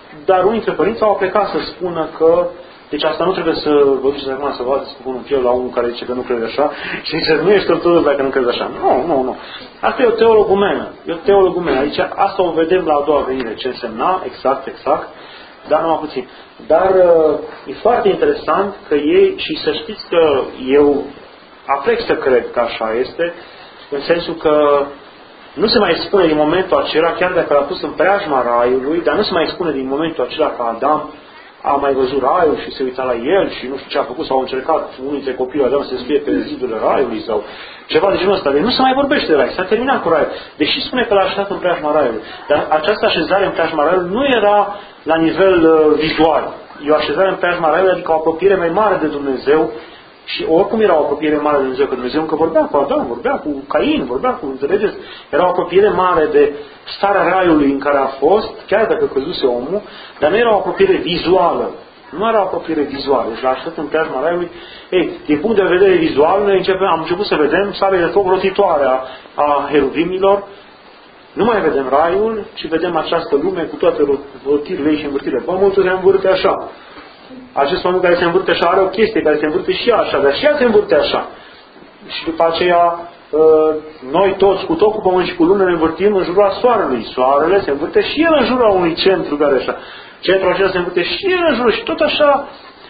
dar unii dintre părinți au plecat să spună că deci asta nu trebuie să vă duceți acum să vă dați cu un piel la unul care zice că nu crede așa și zice nu ești ortodox dacă nu crezi așa. Nu. Asta e o teologumenă. Aici asta o vedem la a doua venire. Ce însemna, exact, dar numai puțin. Dar e foarte interesant că ei, și să știți că eu aplec să cred că așa este, în sensul că nu se mai spune din momentul acela, chiar dacă l-a pus în preajma raiului, dar nu se mai spune din momentul acela că Adam a mai văzut raiul și se uita la el și nu știu ce a făcut, sau au încercat unii dintre copiii Adam să scrie pe zidurile raiului sau ceva de genul ăsta. Deci nu se mai vorbește de rai, s-a terminat cu raiul. Deși spune că l-a așezat în preajma raiului. Dar această așezare în preajma raiului nu era la nivel vizual. E o așezare în preajma raiului, adică o apropiere mai mare de Dumnezeu. Și oricum era o apropiere mare de Dumnezeu, că Dumnezeu încă vorbea cu Adam, vorbea cu Cain, vorbea cu, înțelegeți? Era o apropiere mare de starea raiului în care a fost, chiar dacă căzuse omul, dar nu era o apropiere vizuală. Nu era o apropiere vizuală. Deci la aștept în preajma raiului, din punct de vedere vizual, noi am început să vedem sabie de foc rotitoare a heruvimilor. Nu mai vedem raiul, ci vedem această lume cu toate rotirile ei și învârtirile. Pământul se învârte așa. Acest pământ care se învârte așa are o chestie care se învârte și ea așa, dar și ea se învârte așa. Și după aceea noi toți, cu tot cu pământ și cu lună, ne învârtim în jurul soarelui. Soarele se învârte și el în jurul unui centru care așa. Centrul acela se învârte și el în jurul. Și tot așa,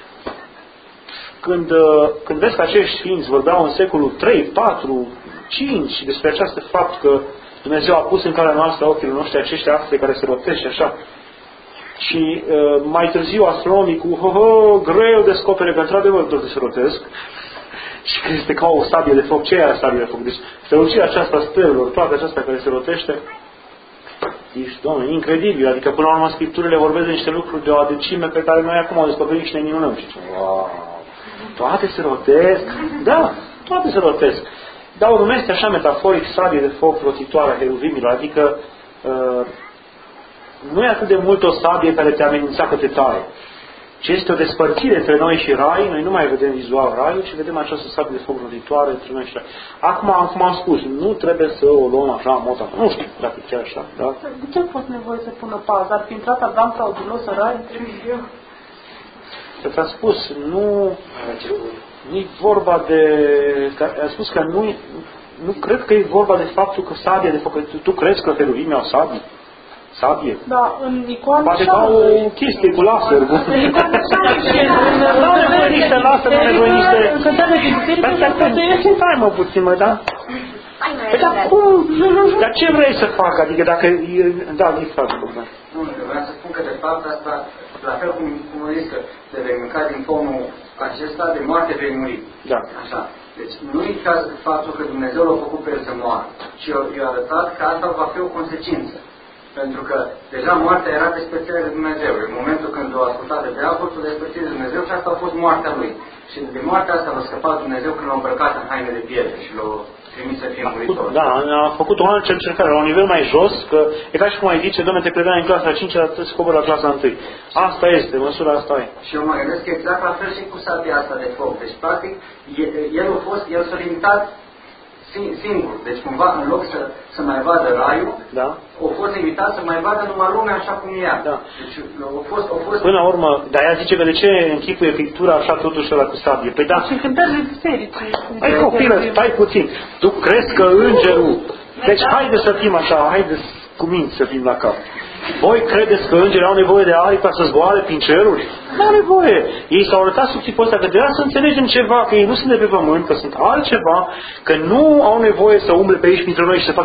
când vezi că acești sfinți vorbeau în secolul 3, 4, 5 despre această fapt că Dumnezeu a pus în calea noastră ochilor noștri aceștia astre care se rotește așa. Și mai târziu astronomii cu greu descopere că într-adevăr tot se rotesc și că este ca o sabie de foc. Ce e aia sabie de foc? Deci strălucirea aceasta a stelelor, toată aceasta care se rotește, zici, Doamne, incredibil. Adică până la urmă Scripturile vorbesc de niște lucruri de o adâncime pe care noi acum o descoperim și ne minunăm. Și wow, toate se rotesc? Da, toate se rotesc. Dar o numește așa metaforic sabie de foc rotitoare a heruvimilor, adică nu e atât de mult o sabie care te amenința că te taie, ci este o despărțire între noi și rai. Noi nu mai vedem vizual raiul, ci vedem această sabie de foc roditoare între noi și rai. Acum, cum am spus, nu trebuie să o luăm așa în mod. Nu știu dacă e așa, da? De ce a fost nevoie să pună pauză? Ar fi intrat Adam fraudulos în rai? Ți-a spus, nu-i vorba de... A spus că nu cred că e vorba de faptul că sabia de foc... Tu crezi că heruvimii au sabie? Sabie? Da, în icoană poate ca o chestie cu laser. Nu au nevoie niște laser, nu au nevoie niște... Stai mă puțin, mă, da? Dar cum? Dar ce vrei să fac? Adică dacă... Da, nu-i fac. Nu, vreau să spun că de fapt asta, la fel cum zic că de vei mânca din pomul acesta, de moarte vei muri. Da. Așa. Deci nu-i faptul că Dumnezeu l-a făcut pe el să moară, ci i-a arătat că asta va fi o consecință. Pentru că deja moartea era despărțirea de Dumnezeu. În momentul când l-a ascultat de diavol, s-a despărțit de Dumnezeu și asta a fost moartea lui. Și de moartea asta l-a scăpat Dumnezeu când l-a îmbrăcat în haine de piele și l-a trimis să fie muritor. Da, a făcut o altă încercare la un nivel mai jos, că e ca și cum ai zice, Doamne, te credeai în clasa 5, dar trebuie să cobori la clasa 1. Asta este, măsura asta e. Și eu mă gândesc că exact la fel și cu sabia asta de foc. Deci, practic, el s-a limitat singur. Deci, cumva, în loc să mai vadă raiul, da, a fost limitat să mai vadă numai lumea așa cum e ea. Da. Deci, a fost... Până la urmă, dar ea zice că de ce închipuie pictura așa totuși ăla cu sabie? Păi da. Și cântările biserice. Hai copilă, stai puțin. Tu crezi că îngerul... Deci haide să fim așa, haide cu minți să fim la cap. Voi credeți că îngerii au nevoie de aripi ca să zboare prin ceruri? Nu au nevoie. Ei s-au arătat sub tipul ăsta, că de să înțelegem ceva, că ei nu sunt de pe pământ, că sunt altceva, că nu au nevoie să umble pe aici printre noi și să fac...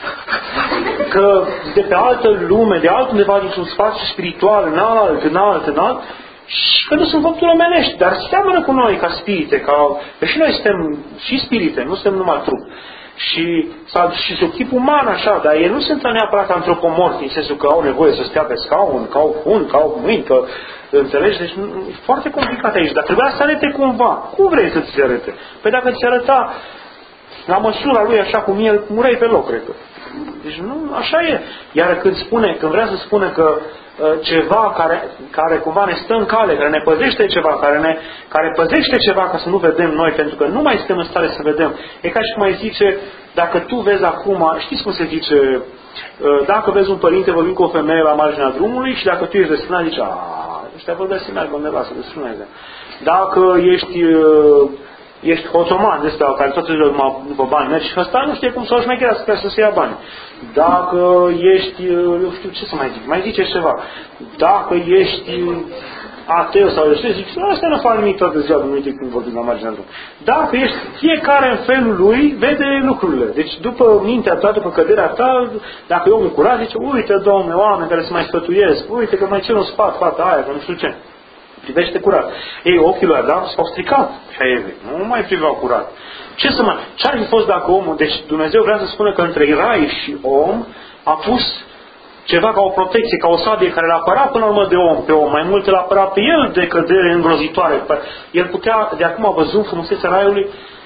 Că de pe altă lume, de altundeva dintr-un spațiu spiritual înalt, și că nu sunt făpturi omenești, dar seamănă cu noi ca spirite, că și noi suntem și spirite, nu suntem numai trup. Și sub chip uman așa, dar ei nu sunt neapărat antropomorfi, în sensul că au nevoie să stea pe scaun, că au fund, că au mâini, că înțelegi? Deci e foarte complicat aici, dar trebuia să arete cumva. Cum vrei să ți se arete? Păi dacă ți arăta la măsura lui așa cum el, mureai pe loc, cred că. Deci nu, așa e. Iar când vrea să spună că ceva care cumva ne stă în cale, care ne păzește ceva, care păzește ceva ca să nu vedem noi, pentru că nu mai suntem în stare să vedem. E ca și cum mai zice, dacă tu vezi acum, știți cum se zice, dacă vezi un părinte vorbind cu o femeie la marginea drumului și dacă tu ești desfrânat, zici, ăștia vor desfrânat undeva să desfrâneze. Dacă ești hoțoman de ăsta care toată ziua după bani mergi și ăsta nu știe cum să o șmecherească ca să se ia bani. Dacă ești, eu știu ce să mai zic, mai zice ceva. Dacă ești ateu sau eu știu, zic, ăsta nu fac nimic toată ziua, nu uite când vorbim la marginea drumului. Dacă ești fiecare în felul lui, vede lucrurile. Deci după mintea ta, după căderea ta, dacă e omul curat, zice, uite, Dom'le, oameni care se mai sfătuiesc, uite că mai cer un sfat, fata aia, că nu știu ce. Privește curat. Ei, ochii lui Adam s-au stricat și a Evei. Nu mai priveau curat. Ce-ar fi fost dacă omul... Deci Dumnezeu vrea să spună că între rai și om a pus ceva ca o protecție, ca o sabie care îl apăra până la urmă de om pe om. Mai mult îl apăra pe el de cădere îngrozitoare. El putea, de acum văzând frumusețea raiului,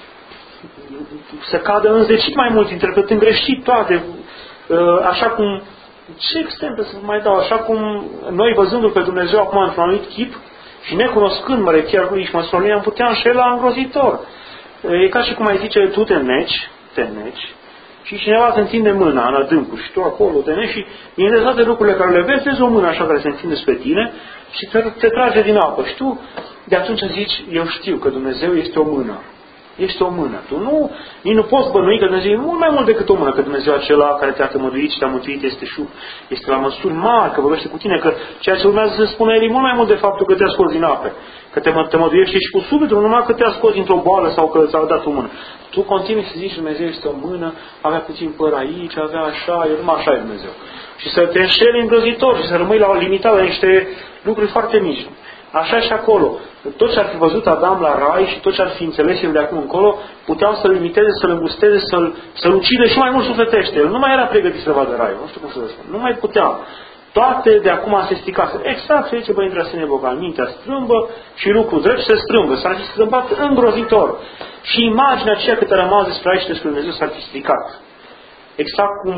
să cadă înzecit mai mult, interpretând greșit toate. Așa cum... Ce exemple să mai dau? Așa cum noi văzându-L pe Dumnezeu acum într-un anumit chip, și necunoscând măreția lui și măslonia, am putea înșela îngrozitor. E ca și cum ai zice, tu te neci, și cineva te întinde mâna în adâncul și tu acolo te neci și din toate lucrurile care le vezi o mână așa care se întinde spre tine și te trage din apă. Și tu de atunci zici, eu știu că Dumnezeu este o mână. Este o mână. Tu nici nu poți bănui că Dumnezeu e mult mai mult decât o mână, că Dumnezeu acela care te-a tămăduit și te-a mântuit este la măsuri mari, că vorbește cu tine, că ceea ce urmează să spună El e mult mai mult de faptul că te-a scos din ape, că te tămăduiește și cu sufletul, numai că te-a scos dintr-o boală sau că ți-a dat o mână. Tu continui să zici, Dumnezeu este o mână, avea puțin păr aici, avea așa, eu numai așa e Dumnezeu. Și să te înșeli îngrozitor și să rămâi la o limitare, la niște lucruri foarte mici. Așa și acolo. Tot ce ar fi văzut Adam la rai și tot ce ar fi înțeles el de acum încolo, puteau să-l limiteze, să-l îngusteze, să-l ucide și mai mult sufletește. El nu mai era pregătit să vadă raiul. Nu știu cum să vă spun. Nu mai putea. Toate de acum se stricase. Exact ce zice Părintele Arsenie Bogan. Mintea strâmbă și lucrul drept se strâmbă. S-ar fi strâmbat îngrozitor. Și imaginea aceea cât a rămas despre aici despre Dumnezeu s-ar fi stricat. Exact cum...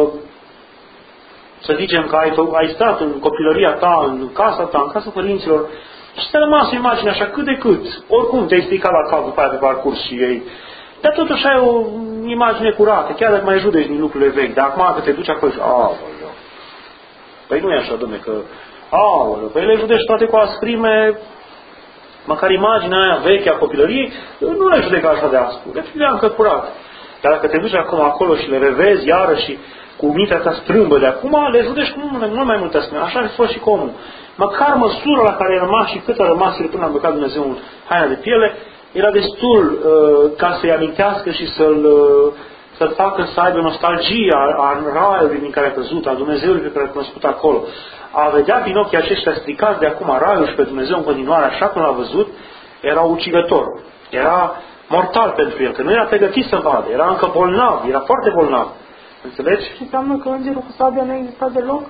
să zicem că ai stat în copilăria ta, în casa ta, în casa părinților și ți-a rămas imaginea așa cât de cât. Oricum te-ai stricat la cap după aia pe parcurs și ei. Dar totuși ai o imagine curată, chiar dacă mai judeci din lucrurile vechi. Dar acum că te duci acolo și aoleu. Păi nu e așa, dom'le, că aoleu, păi le judești toate cu asprime, măcar imaginea aia veche a copilăriei, nu le judecă așa de aspru, le judecă încă curat. Dar dacă te duci acum acolo și le revezi iarăși și cu mintea ta strâmbă de acum, le judești cu mult mai multă asprime. Așa a fost și cu omul. Măcar măsura la care a rămas și cât a rămas el până a îmbrăcat Dumnezeu în haina de piele, era destul ca să-i amintească și să-l facă să aibă nostalgia a raiului din care a căzut, a Dumnezeului pe care a cunoscut acolo. A vedea din ochii aceștia stricați de acum raiul și pe Dumnezeu în continuare, așa cum l-a văzut, era ucigător. Era mortal pentru el, că nu era pregătit să vadă, era încă bolnav, era foarte bolnav. Înțelegi? Și înseamnă că îngerul cu sabia nu exista deloc?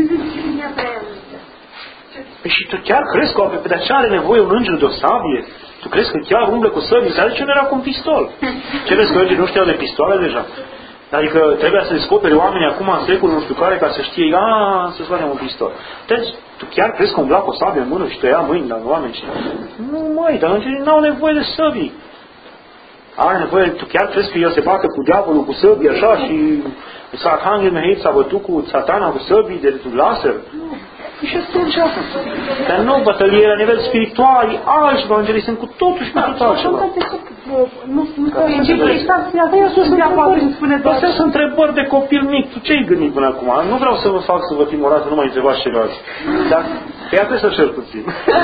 Păi și tu chiar crezi că de aceea are nevoie un înger de o sabie? Tu crezi că chiar umblă cu sabie? Dar de ce nu era cu un pistol? Ce crezi că îngerii nu știau de pistoale deja? Adică trebuia să descopere oamenii acum în secolul nu știu care ca să știe, să-ți facem un pistol. Deci, tu chiar crezi că umbla cu o sabie în mână și tăia mâini la oameni? Și... Nu, măi, dar îngerii n-au nevoie de sabii. Are nevoie, tu chiar crezi că el se bată cu diavolul cu săbii așa și Arhanghel Mihail s-a bătut cu satana cu săbii de laser? Și atunci asta. Dar nu, bătălie la nivel spiritual, alți evanghelii sunt cu totul și cu totul altceva. Astea sunt întrebări de copil mic. Tu ce-ai gândit până acum? Nu vreau să vă fac să vă timorați, nu mai întrebați ceilalți. Dar pe ea trebuie să cer puțin.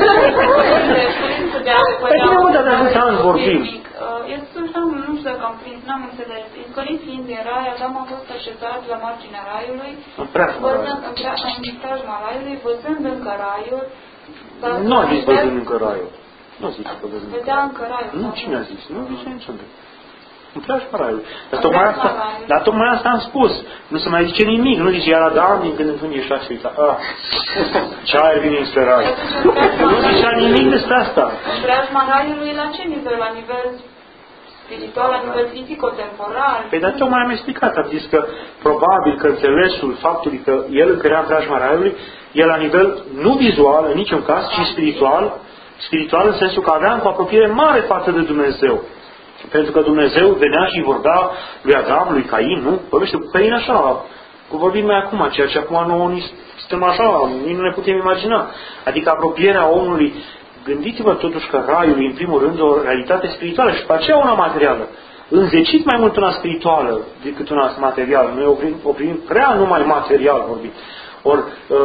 Pe tine mă, de atâția ani vorbim. Eu nu știu dacă am prins, n-am înțeles. Izgoniți fiind din rai, Adam a fost așezat la marginea raiului, în preajma raiului, văzând încă raiul. Nu a zis văzând încă raiul. Nu zice că văzând încă vedea încă raiul. Nu, cine a zis? Nu zice niciunde. În preajma raiului. Dar tocmai asta am spus. Nu se mai zice nimic. Nu zice, iar Adam din când în când ieșea și uita. Ce aer vine înspre rai. Nu zicea nimic despre asta. În preajma raiului la ce nivel? La nivel spiritual, la nivel fizico-temporal. Păi dar tocmai am explicat. Am zis că probabil că înțelesul faptului că el încă era în preajma raiului e la nivel nu vizual, în niciun caz, ci spiritual, spiritual în sensul că aveam cu apropiere mare față de Dumnezeu. Pentru că Dumnezeu venea și vorbea lui Adam, lui Cain, nu? Vorbește cu Cain așa, cu vorbim noi acum, ceea ce acum nouă suntem așa, nu ne putem imagina. Adică apropierea omului, gândiți-vă totuși că raiul e în primul rând o realitate spirituală și pe aceea una materială. Înzecit mai mult una spirituală decât una materială. Noi o primim prea numai material vorbit. Ori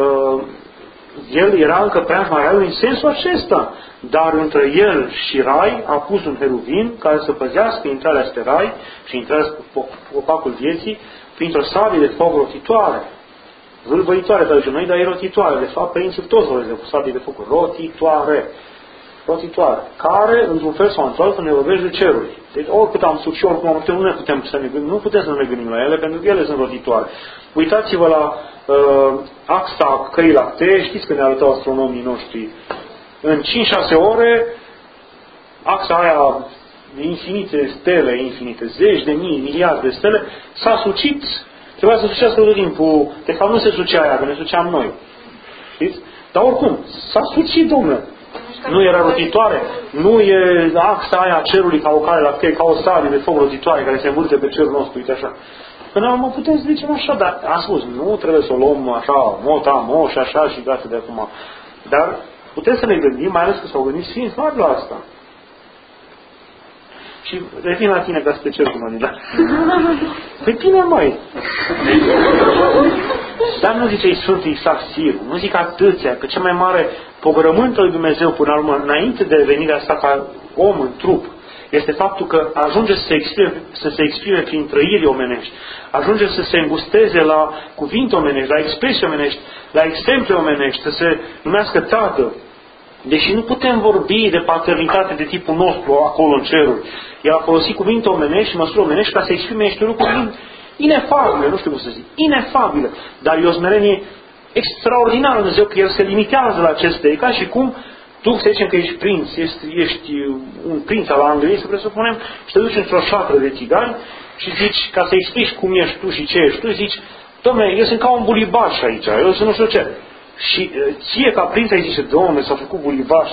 el era încă preajma raiului în sensul acesta. Dar între el și rai a pus un heruvim care să păzească intrarea spre rai și intrarea spre opacul vieții printr-o sabie de foc rotitoare. Vâlvăitoare, dar noi, dar e rotitoare. De fapt, părinții toți vorbesc cu sabie de foc rotitoare. Rotitoare. Care, într-un fel sau într-altul, ne vorbește de ceruri. Deci, oricât am sus și oricum am putem, nu putem să ne gândim la ele, pentru că ele sunt rotitoare. Uitați-vă la axa căii lactee, știți că ne arătau astronomii noștri. În 5-6 ore, axa aia, infinite stele, infinite, zeci de mii, miliarde de stele, s-a sucit. Trebuia să sucească tot timpul. De fapt nu se sucea aia, că ne suceam noi. Știți? Dar oricum, s-a sucit, domnule. Nu era rotitoare. Nu e axa aia a cerului ca o cale lactee, ca o sabie de foc rotitoare care se învârte pe cerul nostru, uite așa. Până la urmă putem să zicem așa, dar am spus, nu trebuie să o luăm așa, mot și așa și gata de acum. Dar putem să ne gândim, mai ales că s-au gândit Sfinți mari la asta. Și revin la tine ca să te cer cu mânile. Păi bine, măi! Dar nu zice Sfântul Isaac Siru, nu zic atâția, că cel mai mare pogorământ al lui Dumnezeu până la urmă, înainte de venirea sa ca om în trup, este faptul că ajunge să se exprime prin trăiri omenești, ajunge să se îngusteze la cuvinte omenești, la expresii omenești, la exemple omenești, să se numească Tată. Deși nu putem vorbi de paternitate de tipul nostru acolo în ceruri. El a folosit cuvinte omenești și măsuri omenești ca să exprime niște lucruri inefabile, nu știu cum să zic, inefabile. Dar e o smerenie extraordinară în Dumnezeu că El se limitează la aceste. E ca și cum tu, să zicem că ești prinț, ești un prinț al Angliei, să presupunem, și te duci într-o șatră de țigani și zici, ca să explici cum ești tu și ce ești tu, zici, dom'le, eu sunt ca un bulibaș aici, eu sunt nu știu ce. Și ție ca prinț ai zice, Doamne, s-a făcut bulibaș.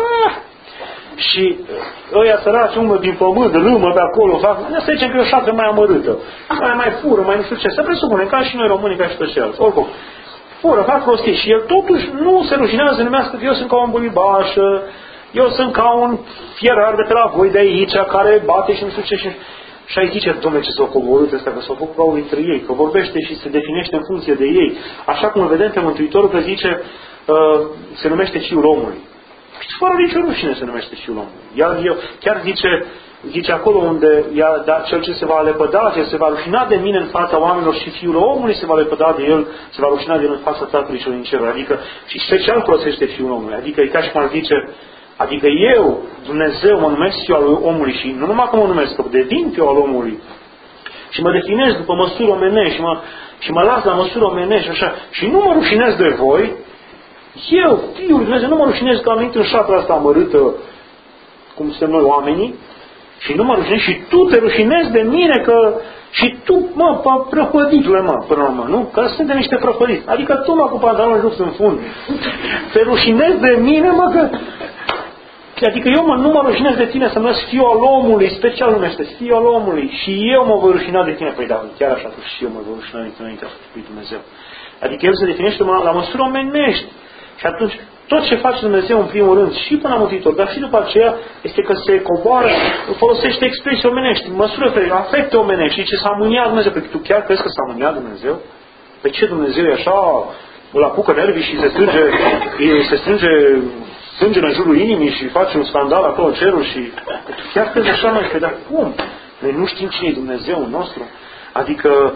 Și ăia săraci umblă din pământ, râmă pe acolo, fac, să zicem că e o șatră mai amărâtă, mai fură, mai nu știu ce. Să presupunem, ca și noi românii, ca și toți ceilalți. Oricum, fură, fac prostii. Și el totuși nu se rușinează să numească că eu sunt ca un bulibaș, eu sunt ca un fierar de pe la voi de aici, care bate și nu știu ce. Și ai zice, Dom'le, ce s-au coborât ăsta, că s-au făcut ca unul dintre ei, că vorbește și se definește în funcție de ei. Așa cum îl vedem pe Mântuitorul că zice, se numește Fiul omului. Și fără nicio rușine se numește Fiul omului. Iar chiar zice acolo unde, dar cel ce se va lepăda, ce se va rușina de mine în fața oamenilor și Fiul omului se va lepăda de el, se va rușina de el în fața Tatălui celui din cer. Adică, și special folosește Fiul omului. Adică e ca și cum ar zice, adică eu, Dumnezeu, mă numesc Fiul al omului și nu numai că mă numesc, că devin Fiul al omului și mă definez după măsuri omenești și mă las la măsuri omenești așa, și nu mă rușinez de voi, eu, Fiul lui Dumnezeu, nu mă rușinez că am venit în șatra asta amărâtă, cum suntem noi oamenii, și nu mă rușinez și tu te rușinezi de mine că și tu, prăpăditule, până la urmă, nu? Că suntem niște prăpădiți. Adică tu, cu pantaloni jos în fund, te rușinezi de mine, că... Adică eu nu mă rușinez de tine să numesc Fiul al omului, special numește Fiul al omului, și eu mă voi rușina de tine. Păi da, chiar așa, și eu mă voi rușina de tine înaintea lui Dumnezeu. Adică El se definește la măsură omenești. Și atunci, tot ce face Dumnezeu în primul rând, și până la Mântuitor, dar și după aceea, este că se coboară, folosește expresii omenești, măsură, afecte omenești. Și ce s-a mâniat Dumnezeu? Păi tu chiar crezi că s-a mâniat Dumnezeu? Păi ce Dumnezeu e așa, îl apucă nervii și se strânge sângele în jurul inimii și face un scandal acolo în cerul și tu chiar crezi așa, măi? Păi dar cum? Noi nu știm cine e Dumnezeul nostru. Adică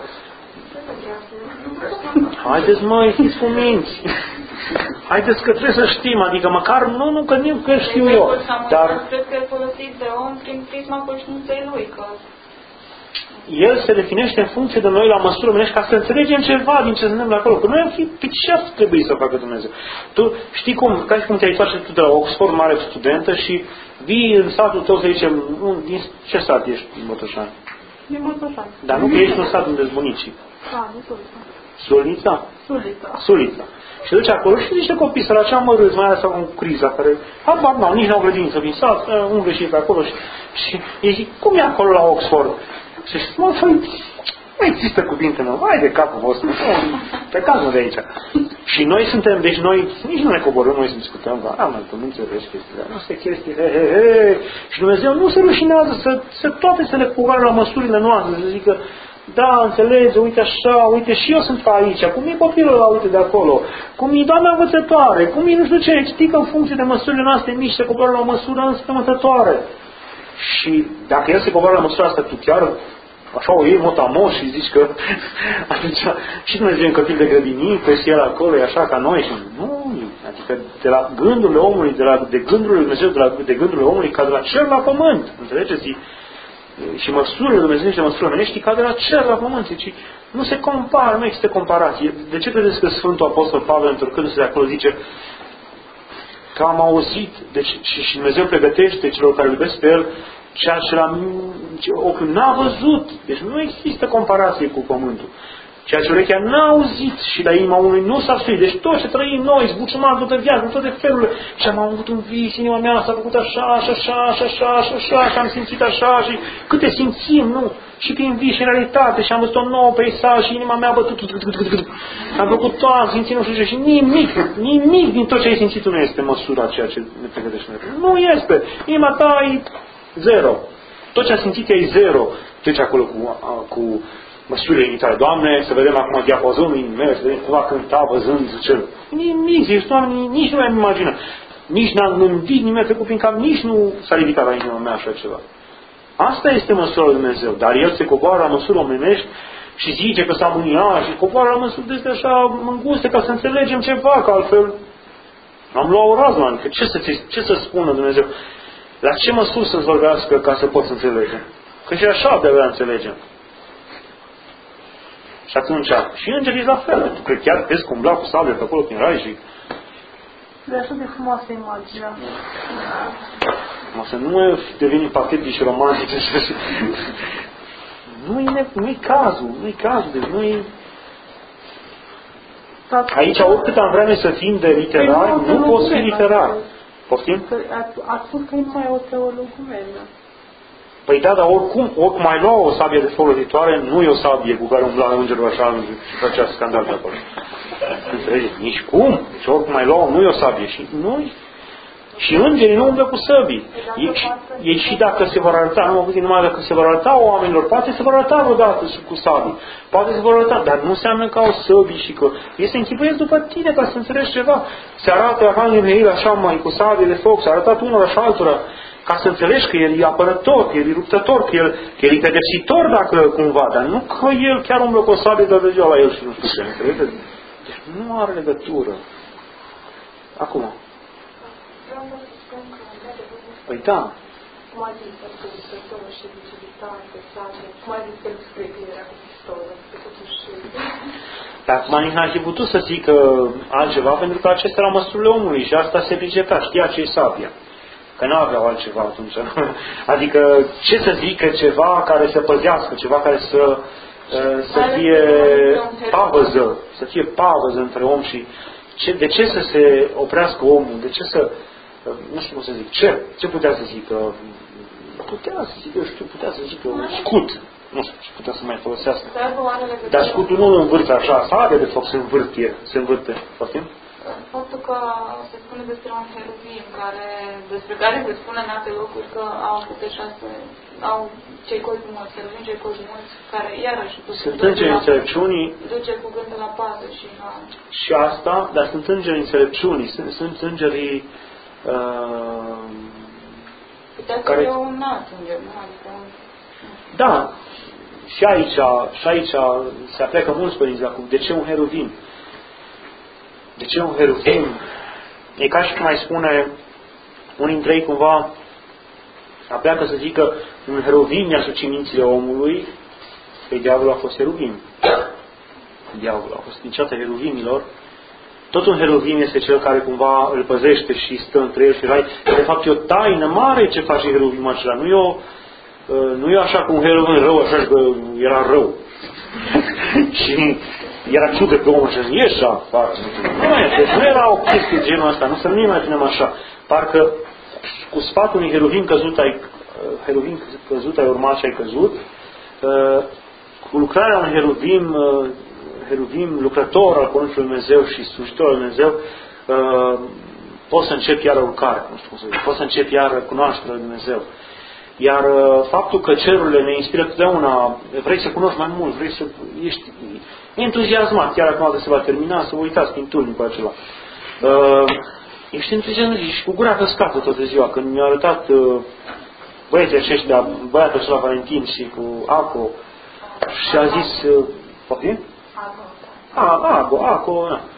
haideți, măi, fiți cuminți. Haideți că trebuie să știm, adică măcar nu că nici că știu eu. Dar cred că e folosit de om prin prisma conștiinței lui, că El se definește în funcție de noi la măsură omenești ca să înțelegem ceva din ce se întâmplă acolo. Că noi am fi, pe ce ar trebui să facă Dumnezeu? Tu știi cum, ca și cum te-ai face tu de la Oxford, mare studentă, și vii în satul tău, să zicem, din ce sat ești în Botoșani? Din Mătășani. Dar nu că ești un sat unde-s bunicii. Nu Sulița. Sulița? Sulița. Și duce acolo și niște copii săraci amărâți, mai ales cu criza, care habar n-au, nici n-au grădiniță din sat, umblă și pe acolo și ei zic, cum e acolo la Oxford? Și zic, mă, nu există cuvinte, nu, hai de capul vostru, plecați de aici. Și noi suntem, deci noi nici nu ne coborâm, noi să discutăm, tu nu înțelegi chestiile, nu se chestii, și Dumnezeu nu se rușinează toate să le coboare la măsurile noastre, să zică, da, înțelege, uite așa, uite și eu sunt aici, cum e copilul ăla, uite de acolo, cum e doamna învățătoare, cum e nu știu ce, știi că în funcție de măsurile noastre mici se coboară la o măsură înspământătoare. Și dacă el se coboară la măsura asta, tu chiar așa o iei motamos și zici că atunci și Dumnezeu e un copil de grădinică și el acolo e așa ca noi și nu, adică de la gândurile omului, de gândurile Dumnezeu, de gândurile omului ca de la cer la pământ, înțelegeți? Și măsurile Dumnezeu și măsurile omenești ca de la cer la pământ. Deci nu se compară, nu există comparație. De ce credeți că Sfântul Apostol Pavel, întorcându-se de acolo, zice că am auzit, deci, și Dumnezeu pregătește celor care iubesc pe El ceea ce ochiul n-a văzut. Deci nu există comparație cu pământul. Ceea ce urechea n-a auzit și la inima unui nu s-a suit. Deci tot ce trăim noi, zbuciumat toată viața, în toate felurile. Și am avut un vis, inima mea s-a făcut așa, și așa, și așa, și așa, și am simțit așa, și câte simțim, nu? Și prin vis și în realitate, și am văzut un nou peisaj și inima mea a bătut. Am făcut tot, am simțit nu știu ce, și nimic din tot ce ai simțit nu este măsura ceea ce ne pregătește. Nu este. Inima ta e zero. Tot ce a simțit e zero. Deci acolo cu măsurile limitare. Doamne, să vedem acum diapazonul meu, să vedem cum va cânta văzând, zice, nimic, zici, Doamne, nici nu mi-am imaginat. Nici n-am gândit, nici mi-a trecut prin cap, nici nu s-a ridicat la inima mea așa ceva. Asta este măsura lui Dumnezeu. Dar El se coboară la măsuri omenești și zice că s-a mânia și coboară la măsuri de așa înguste ca să înțelegem ceva, că altfel am luat o rază, adică ce să spună Dumnezeu? La ce măsuri să-ți vorbească ca să poți înțelege? Că și așa de-abia înțelegem. Și atunci, și îngerii la fel. Tu cred chiar crezi că umbla cu sabie pe acolo prin rai și... De așa de frumoasă imaginea. Să nu devenim patetici și romantici. Nu-i cazul. Deci nu-i... Aici, oricât am vrea noi să fim de literari, nu poți fi literari. Poftim? Ați spus că nu mai e o teologumenă. Păi da, dar oricum mai lua o sabie de folositoare, nu e o sabie cu care umbla îngerul așa și făcea scandal de acolo. Înțelegeți? Nici cum. Deci oricum mai lua, nu e o sabie. Și noi... Și îngerii nu umblă cu săbii. Ei și dacă se vor arăta, numai dacă se vor arăta oamenilor, poate se vor arăta vreodată cu sabii. Poate se vor arăta, dar nu înseamnă că au săbii și că ei se închipuiesc după tine ca să înțelegi ceva. Se arată Arhanghelul Mihail așa mai cu sabie de foc, s-a arătat unora și altora, ca să înțelegi că el e apărător, că el e luptător, că el e pedepsitor dacă cumva, dar nu că el chiar umblă cu o sabie de degeaba la el și nu știu ce, înțelegeți? Deci nu are legătură. Acum. Păi da. Cum a zis că Hristos și vigibilitate, cum a zis că îl scrie că era cu Hristos, dar acum nici n-ar fi putut să zică altceva, pentru că acestea erau măsurile omului și asta se pricepea, știa ce e sabia. Că nu aveau altceva atunci. Adică ce să zică ceva care să păzească, ceva care să fie pavăză, să fie pavăză între om și... De ce să se oprească omul? De ce să... Nu știu cum să zic. Ce putea să zică? Putea să zică, putea să zică un scut. Nu știu ce putea să mai folosească. Dar scutul nu învârte așa. Sabia de foc se învârte. Poftim? Faptul că se spune despre un heruvim despre care se spune în alte locuri că au avut au cei cozi mulți, heruvim cei cozi mulți, care iarăși sunt îngeri înțelepciunii duce cuvântul la pază și asta, dar sunt îngeri înțelepciunii, sunt îngerii care... e un alt înger, nu? Adică... Da, și aici se aplecă mulți părinți acum. De ce un heruvim? De ce un heruvim? E ca și cum mai spune unii dintre ei cumva apleacă să zică un heruvim i-a sucit mințile omului, că diavolul a fost heruvim. Diavolul a fost niciodată heruvimilor. Tot un heruvim este cel care cumva îl păzește și stă între el și rai. De fapt e o taină mare ce face heruvimul acela. Nu e așa cum Heruvim rău, așa că era rău. Și era ciudă pe omul și ieși afară. Nu era o chestie genul ăsta, nu să nu imaginăm așa. Parcă cu sfatul unui Heruvim căzut ai urmat și ai căzut, cu lucrarea unui Heruvim lucrător al Poruncii lui Dumnezeu și slujitor al Dumnezeu, poți să începi iară urcarea, nu știu cum să zic, poți să începi iară cunoașterea lui Dumnezeu. Iar faptul că cerurile ne inspiră totdeauna, vrei să cunoști mai mult, vrei să ești entuziasmat, chiar acum că se va termina, să vă uitați prin turnicul acela. Ești entuziasmat și cu gura căscată toată ziua. Când mi-a arătat băieții aceștia, băiatul ăla Valentin și cu Aco, și a zis, poate? Aco, na.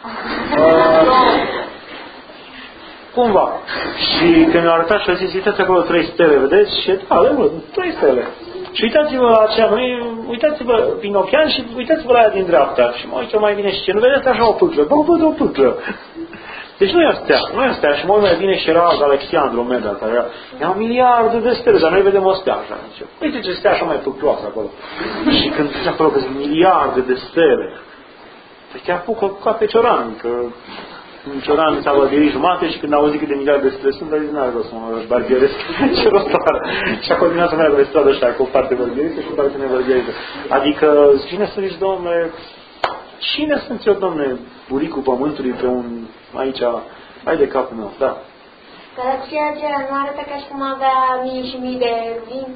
Cumva. Și când mi-a arătat și a zis, uitați acolo 3 stele, vedeți? Și da, 3 stele. Și uitați-vă la aceea, uitați-vă prin ochian și uitați-vă la aia din dreapta. Și mă uit mai bine și ce, nu vedeți așa o pâclă? Bă, văd o pâclă. Deci nu e o stea, și mai bine și era galaxia Andromeda, care era miliarde de stele, dar noi vedem o stea așa. Uite ce stea așa mai fluctuoasă acolo. Și când zici acolo că sunt miliarde de stele, deci te apucă ca pe Cioran, că în Cioran s-a barbierit jumate și când auzi cât de miliarde de stele sunt, dar zic, n-are rost să mă barbieresc, ce rost are. Și acolo din asta meargă pe stradă așa, cu o parte barbierită și cu o parte nebărbierită. Adică, cine să zici, domnule, cine sunt eu, domnule, buricul pământului pe un, aici, hai de capul meu, da. Dar ceea ce nu arată ca și cum avea mii și mii de ruvini?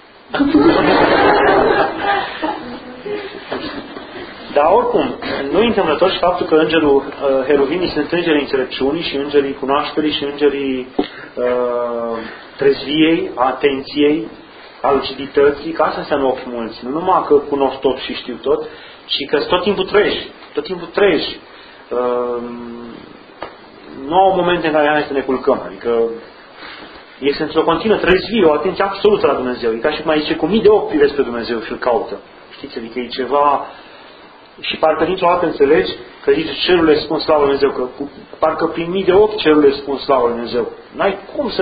Dar oricum, nu-i întâmplător și faptul că îngerul Heruvimii sunt îngerii înțelepciunii și îngerii cunoașterii și îngerii trezviei, atenției, a lucidității, că asta înseamnă ochi mulți. Nu numai că cunosc tot și știu tot, ci că tot timpul trăiești. Nu au momente în care hai să ne culcăm, adică este într-o continuă trezvie, o atenție absolută la Dumnezeu. E ca și cum aici cu mii de ochi privesc pe Dumnezeu și îl caută. Știți, adică e ceva. Și parcă dintr-o dată înțelegi că zice cerurile spun slavă Lui Dumnezeu, că parcă prin mii de ochi cerurile spun slavă Lui Dumnezeu. N-ai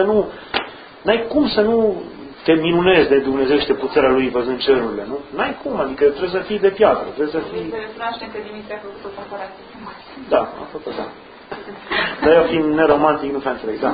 cum să nu te minunezi de Dumnezeu și de puterea Lui văzând cerurile, nu? N-ai cum, adică trebuie să fii de piatră, trebuie să fii. Să recunoaștem că Dimitrie a făcut o comparație. Da, a făcut, da. Dar eu fiind neromantic nu prea înțeleg, da.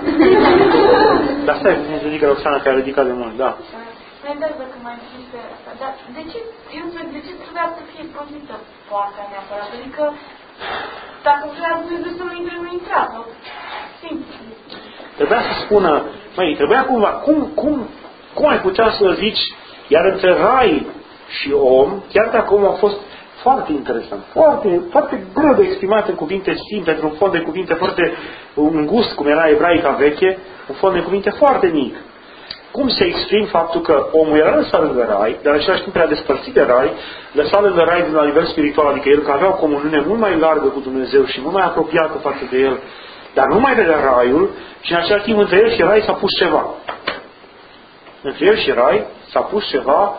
Dar stai, să zic că Roxana că a ridicat de mult, da. Mă întreb dacă mai există asta, dar de ce trebuia să fie promisă poarta neapărat? Adică, dacă vrea Dumnezeu să nu intre, nu intra. Simplu. Trebuia să spună, trebuia cumva, cum ai putea să zici, iar între rai și om, chiar dacă omul a fost foarte interesant, foarte greu de exprimat în cuvinte simple, într-un fond de cuvinte foarte îngust, cum era ebraica veche, un fond de cuvinte foarte mic. Cum se exprim faptul că omul era lăsat lângă rai, dar în același timp era despărțit de rai, lăsat lângă rai din la nivel spiritual, adică el că avea o comuniune mult mai largă cu Dumnezeu și mult mai apropiată față de el, dar nu mai vedea raiul și în același timp între el și rai s-a pus ceva. Între el și rai s-a pus ceva,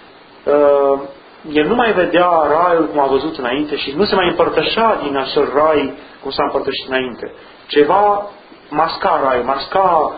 el nu mai vedea raiul cum a văzut înainte și nu se mai împărtășea din acel rai cum s-a împărtășit înainte. Ceva masca raiul, masca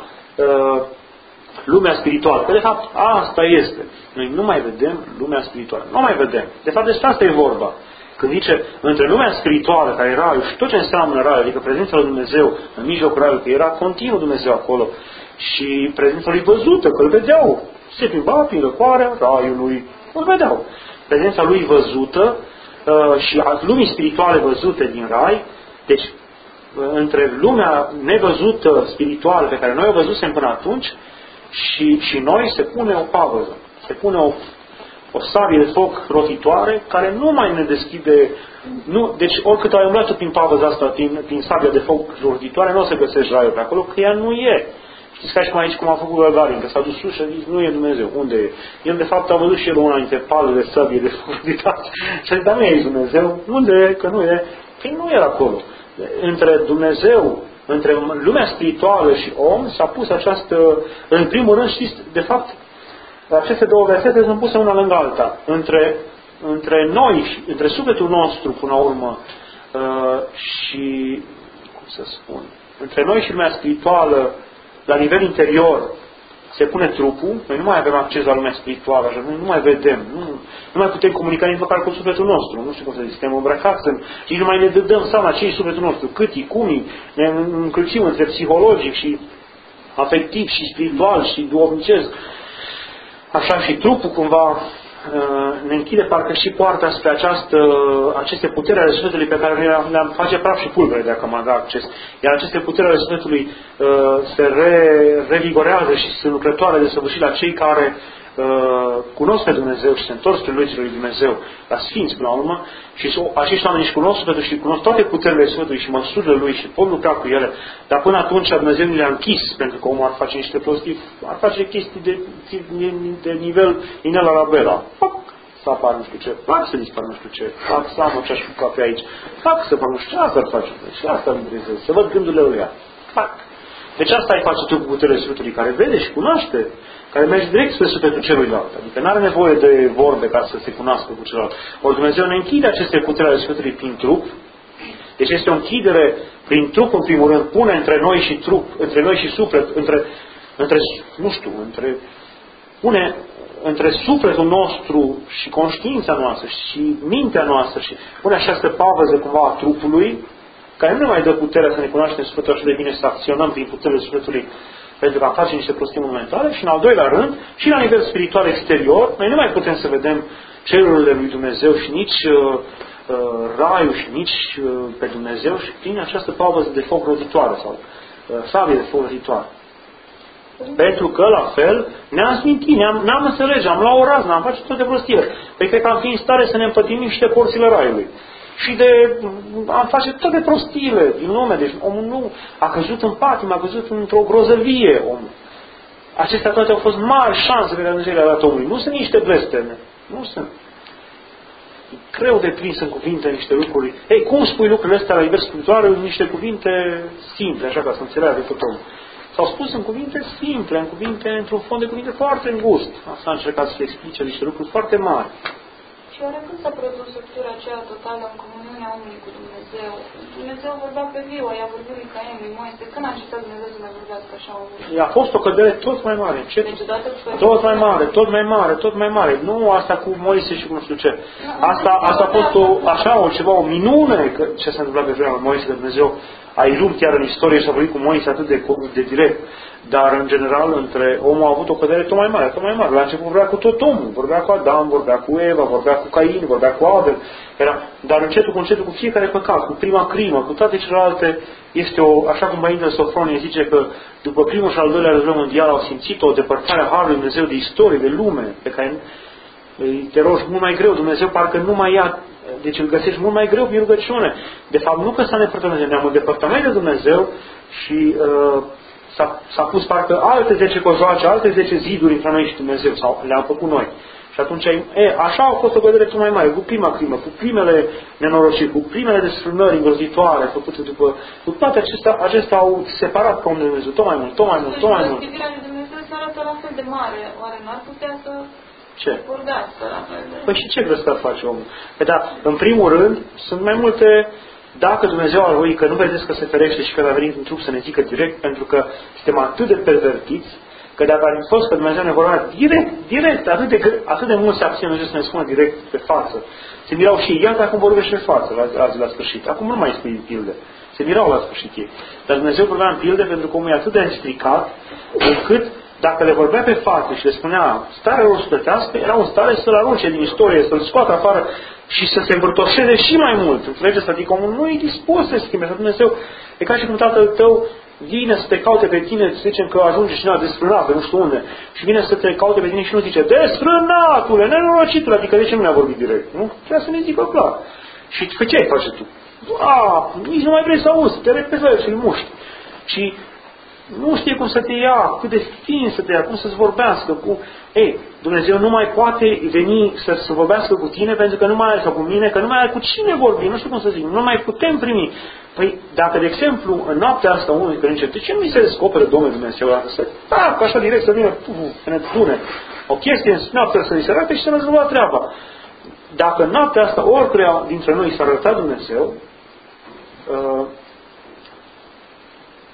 lumea spirituală. Că de fapt asta este. Noi nu mai vedem lumea spirituală. Nu mai vedem. De fapt despre asta e vorba. Când zice între lumea spirituală care e raiul și tot ce înseamnă raiul, adică prezența lui Dumnezeu în mijlocul raiului, că era continuu Dumnezeu acolo și prezența lui văzută, că îl vedeau. Se plimba prin răcoarea raiului. Îl vedeau. Prezența lui văzută și a lumii spirituale văzute din rai, deci între lumea nevăzută spirituală pe care noi o văzusem până atunci și noi se pune o pavăză, se pune o sabie de foc rotitoare care nu mai ne deschide, deci oricât ai umblat tu prin pavăza asta, prin sabia de foc rotitoare, nu o să găsești raiul pe acolo, că ea nu e. Știți ca și cum aici, cum a făcut Gagarin, că s-a dus sus și a zis, nu e Dumnezeu, unde e? El de fapt a văzut și el una dintre palele de sabie de foc rotitoare și a zis, dar nu e Dumnezeu, unde e? Că nu e. Păi nu era acolo. Între Dumnezeu, între lumea spirituală și om s-a pus această, în primul rând știți, de fapt, aceste două versete sunt puse una lângă alta. Între noi, între sufletul nostru, până la urmă, și, cum să spun, între noi și lumea spirituală, la nivel interior, se pune trupul, noi nu mai avem acces la lumea spirituală, așa, noi nu mai vedem, nu mai putem comunica nici măcar cu sufletul nostru, nu știu cum să zic, suntem îmbrăcați, și nu mai ne dăm seama ce e sufletul nostru, cât e, cum e, ne încălcim între psihologic și afectiv și spiritual și duhovnicesc. Așa și trupul cumva ne închide parcă și poarta spre aceste puteri ale Sfântului pe care le-am face praf și pulbere dacă am avea acces. Iar aceste puteri ale Sfântului se revigorează și sunt lucrătoare de săvârșit la cei care cunosc pe Dumnezeu și se întorc spre Lui Dumnezeu, la Sfinți până la urmă, și acești oameni își cunosc Sfântul și cunosc toate puterile Sfântului și măsurile Lui și pot lucra cu ele, dar până atunci Dumnezeu nu le-a închis, pentru că omul ar face niște prostii, ar face chestii de nivel inela la bela. Fac să apară nu știu ce, fac să dispară nu știu ce, fac să am ce-aș cu cafea aici, fac să fac nu știu ce, asta ar face, și asta îmi Dumnezeu, să văd gândurile Lui. Fac. Deci asta îi face tu cu puterile Sfântului, care vede și cunoaște, care merge direct spre sufletul celuilalt. Adică nu are nevoie de vorbe ca să se cunoască cu celălalt. Ori Dumnezeu ne închide aceste puteri ale Sfântului prin trup. Deci este o închidere prin trup, în primul rând, pune între noi și trup, între noi și suflet, pune între sufletul nostru și conștiința noastră și mintea noastră și pune această pavăză cumva a trupului, care nu ne mai dă puterea să ne cunoaștem Sfântul așa de bine, să acționăm prin puterile Sfântului pentru că face niște prostii monumentale și în al doilea rând, și la nivel spiritual exterior, noi nu mai putem să vedem cerurile lui Dumnezeu și nici raiul și nici pe Dumnezeu și prin această pavăză de foc rozitoare sau sabie de foc rozitoare. Pentru că, la fel, ne-am smintit, ne-am înțelege, am luat o raznă, am face toate prostiile. Păi cred că am fi în stare să ne împătimim niște porțile raiului. Și am face toate prostiile din lume. Deci omul nu a căzut în patim, a căzut într-o grozăvie omul. Acestea toate au fost mari șanse pe care Dumnezeu le-a dat omului. Nu sunt niște blesteme. Nu sunt. E greu de prins în cuvinte niște lucruri. Ei, cum spui lucrurile astea la nivel spiritual în niște cuvinte simple, așa ca să înțeleagă tot omul. S-au spus în cuvinte simple, într-un fond de cuvinte foarte îngust. Asta a încercat să explice niște lucruri foarte mari. Și oare când s-a produs structura aceea totală în comuniunea omului cu Dumnezeu? Dumnezeu vorbea pe viu, i-a vorbit lui Cain, lui Moise. Când a încetat Dumnezeu să mai vorbească așa omului? A fost o cădere tot mai mare. Tot mai mare. Nu asta cu Moise și cu nu știu ce. Asta a fost o minune ce s-a întâmplat pe vremea lui Moise, că Dumnezeu a irumpt chiar în istorie și a vorbit cu Moise atât de direct. Dar, în general, omul a avut o cădere tot mai mare. La început vorbea cu tot omul. Vorbea cu Adam, vorbea cu Eva, vorbea cu Cain, vorbea cu Abel. Dar încetul cu fiecare păcat, cu prima crimă, cu toate celelalte, este așa cum Părintele Sofronie zice că după primul și al doilea război mondial au simțit o depărtare a Harului Dumnezeu de istorie, de lume, pe care te rogi mult mai greu. Dumnezeu parcă nu mai ia. Deci îl găsești mult mai greu prin rugăciune. De fapt, nu că s-a îndepărtat Dumnezeu, ne-am îndepărtat noi de Dumnezeu și s-a pus parcă alte 10 cojoace, alte 10 ziduri între noi și Dumnezeu, sau le-am făcut noi. Și atunci, așa a fost o cădere tot mai mare, cu prima crimă, cu primele nenorociri, cu primele desfrânări îngrozitoare făcute după toate acestea au separat pe omul de Dumnezeu, tot mai mult. Iubirea lui Dumnezeu se arată la fel de mare, oare n-ar putea să vorbească la fel de... Păi și ce vreți să face omul? Păi da, în primul rând, sunt mai multe... Dacă Dumnezeu ar voi că nu vedeți că se ferește și că a venit în trup să ne zică direct, pentru că suntem atât de pervertiți, că dacă ar fi fost că Dumnezeu ne vorbea direct, atât de mult se abține Dumnezeu să ne spună direct pe față. Se mirau și ei, iată acum vorbește pe față, la sfârșit. Acum nu mai spui pilde. Se mirau la sfârșit ei. Dar Dumnezeu vorbea în pilde pentru că omul e atât de înstricat, încât dacă le vorbea pe față și le spunea starea lor sufletească, era în stare să-l arunce din istorie, să-l scoată afară și să se învârtoșeze și mai mult. Înțelegeți? Adică omul nu e dispus să schimbe. Și Dumnezeu, e ca și cum tatăl tău vine să te caute pe tine, să zicem că ajunge cineva desfrânat, pe nu știu unde, și vine să te caute pe tine și nu zice desfrânatule, nenorocitule, adică de ce nu ne-a vorbit direct? Nu? Trebuie să ne zică clar. Și pe ce ai face tu? Nici nu mai vrei să auzi, te repezi la el și-l muști. Și nu știe cum să te ia, cât de fin să te ia, cum să-ți vorbească. Dumnezeu nu mai poate veni să vorbească cu tine pentru că nu mai are, sau cu mine, că nu mai are cu cine vorbi, nu știu cum să zic, nu mai putem primi. Păi, dacă, de exemplu, în noaptea asta unul zice, de ce nu mi se descoperă Domnul Dumnezeu? Că așa direct să vină, să ne spune o chestie în noaptea să-i se arate și să ne rezolva treaba. Dacă în noaptea asta oricăruia dintre noi s-ar arăta Dumnezeu,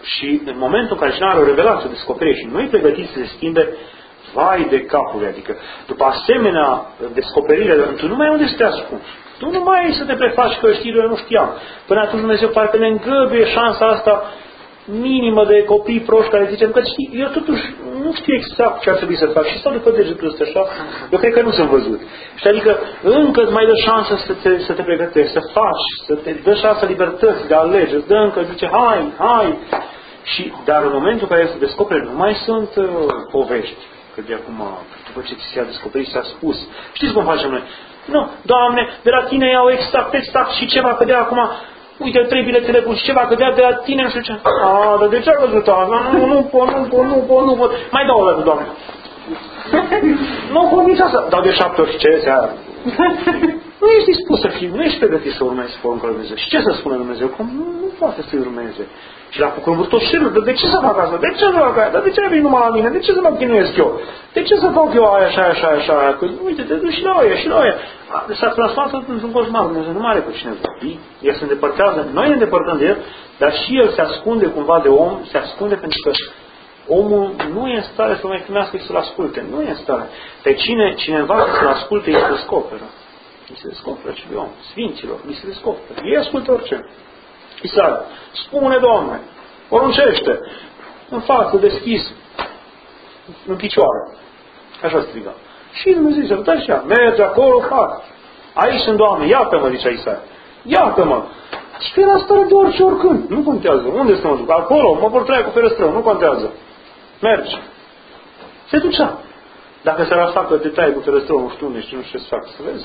Și în momentul în care cineva are o revelație, o descoperire și nu e pregătit să se schimbe, vai de capul, adică după asemenea descoperire, tu nu mai ai unde să te ascunzi. Tu nu mai ai să te prefaci că știi, eu nu știam. Până atunci Dumnezeu parcă ne îngăduie șansa asta minimă de copii proști care zicem că știi, eu totuși nu știu exact ce ar trebui să fac și stau după degetul ăsta așa, eu cred că nu sunt văzut. Și adică încă îți mai dă șansă să te pregătești, să faci, să te dă șansa libertății de a alege, îți dă încă, zice, hai. Și, dar în momentul în care se descopere, nu mai sunt povești, că de acum, după ce ți s-a descoperit, s-a spus. Știți cum facem noi? Nu, Doamne, de la Tine iau exact și ce va cădea acum, uite, 3 bilete de bus, ce va cădea de la Tine, nu știu ce. Dar de ce a văzut asta? Nu pot. Mai dau o dată, Doamne. Nu pot nici asta. Dau de 7 ori ce seara. Nu ești dispus să fii, nu ești pregătit să urmezi poruncile lui Dumnezeu. Și ce să spună Dumnezeu? Că nu poate să-i urmeze. Și la cucurbutoșilor, de ce să fac asta? De ce să fac aia? Dar de ce ai venit numai la mine? De ce să mă chinuiesc eu? De ce să fac eu aia? Că uite, te duci și la aia. S-a transformat într-un coșmar. Dumnezeu nu mai are cu cine vorbi. El se îndepărtează, noi ne îndepărtăm de el, dar și el se ascunde cumva de om, se ascunde pentru că omul nu e în stare să mai primească și să-l asculte. Nu e în stare. Pe cine învață să-l asculte, îi se descoperă. Îi se descoperă acelui om. Sfinților, îi se descoperă. Ei ascultă orice. Isaia, spune, Doamne, poruncește, în față, deschis, în picioare. Așa striga. Și Dumnezeu zice, uitați și ea, merge acolo, fac. Aici sunt, Doamne, iată-mă, zicea Isaia. Iată-mă. Și că era în stare de orice, oricând. Nu contează. Unde să mă duc? Acolo, mă vor trăia cu ferăstrău. Nu contează. Mergi. Se ducea. Dacă s-ar asta că te taie cu ferăstrău, nu știu unde și nu știu ce să fac.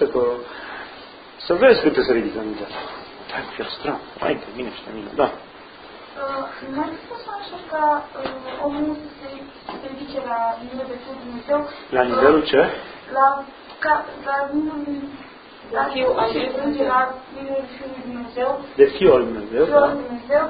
Să vezi câte se ridică în mintea. Tai cu ferăstrău. Hai, de mine și de mine. Da. Mai spus așa ca omul se ridice la nivelul de Fiul Dumnezeu. La nivelul ce? La nivelul la Fiul al Fiului Dumnezeu. De Fiul al Dumnezeu. Fiul al Dumnezeu.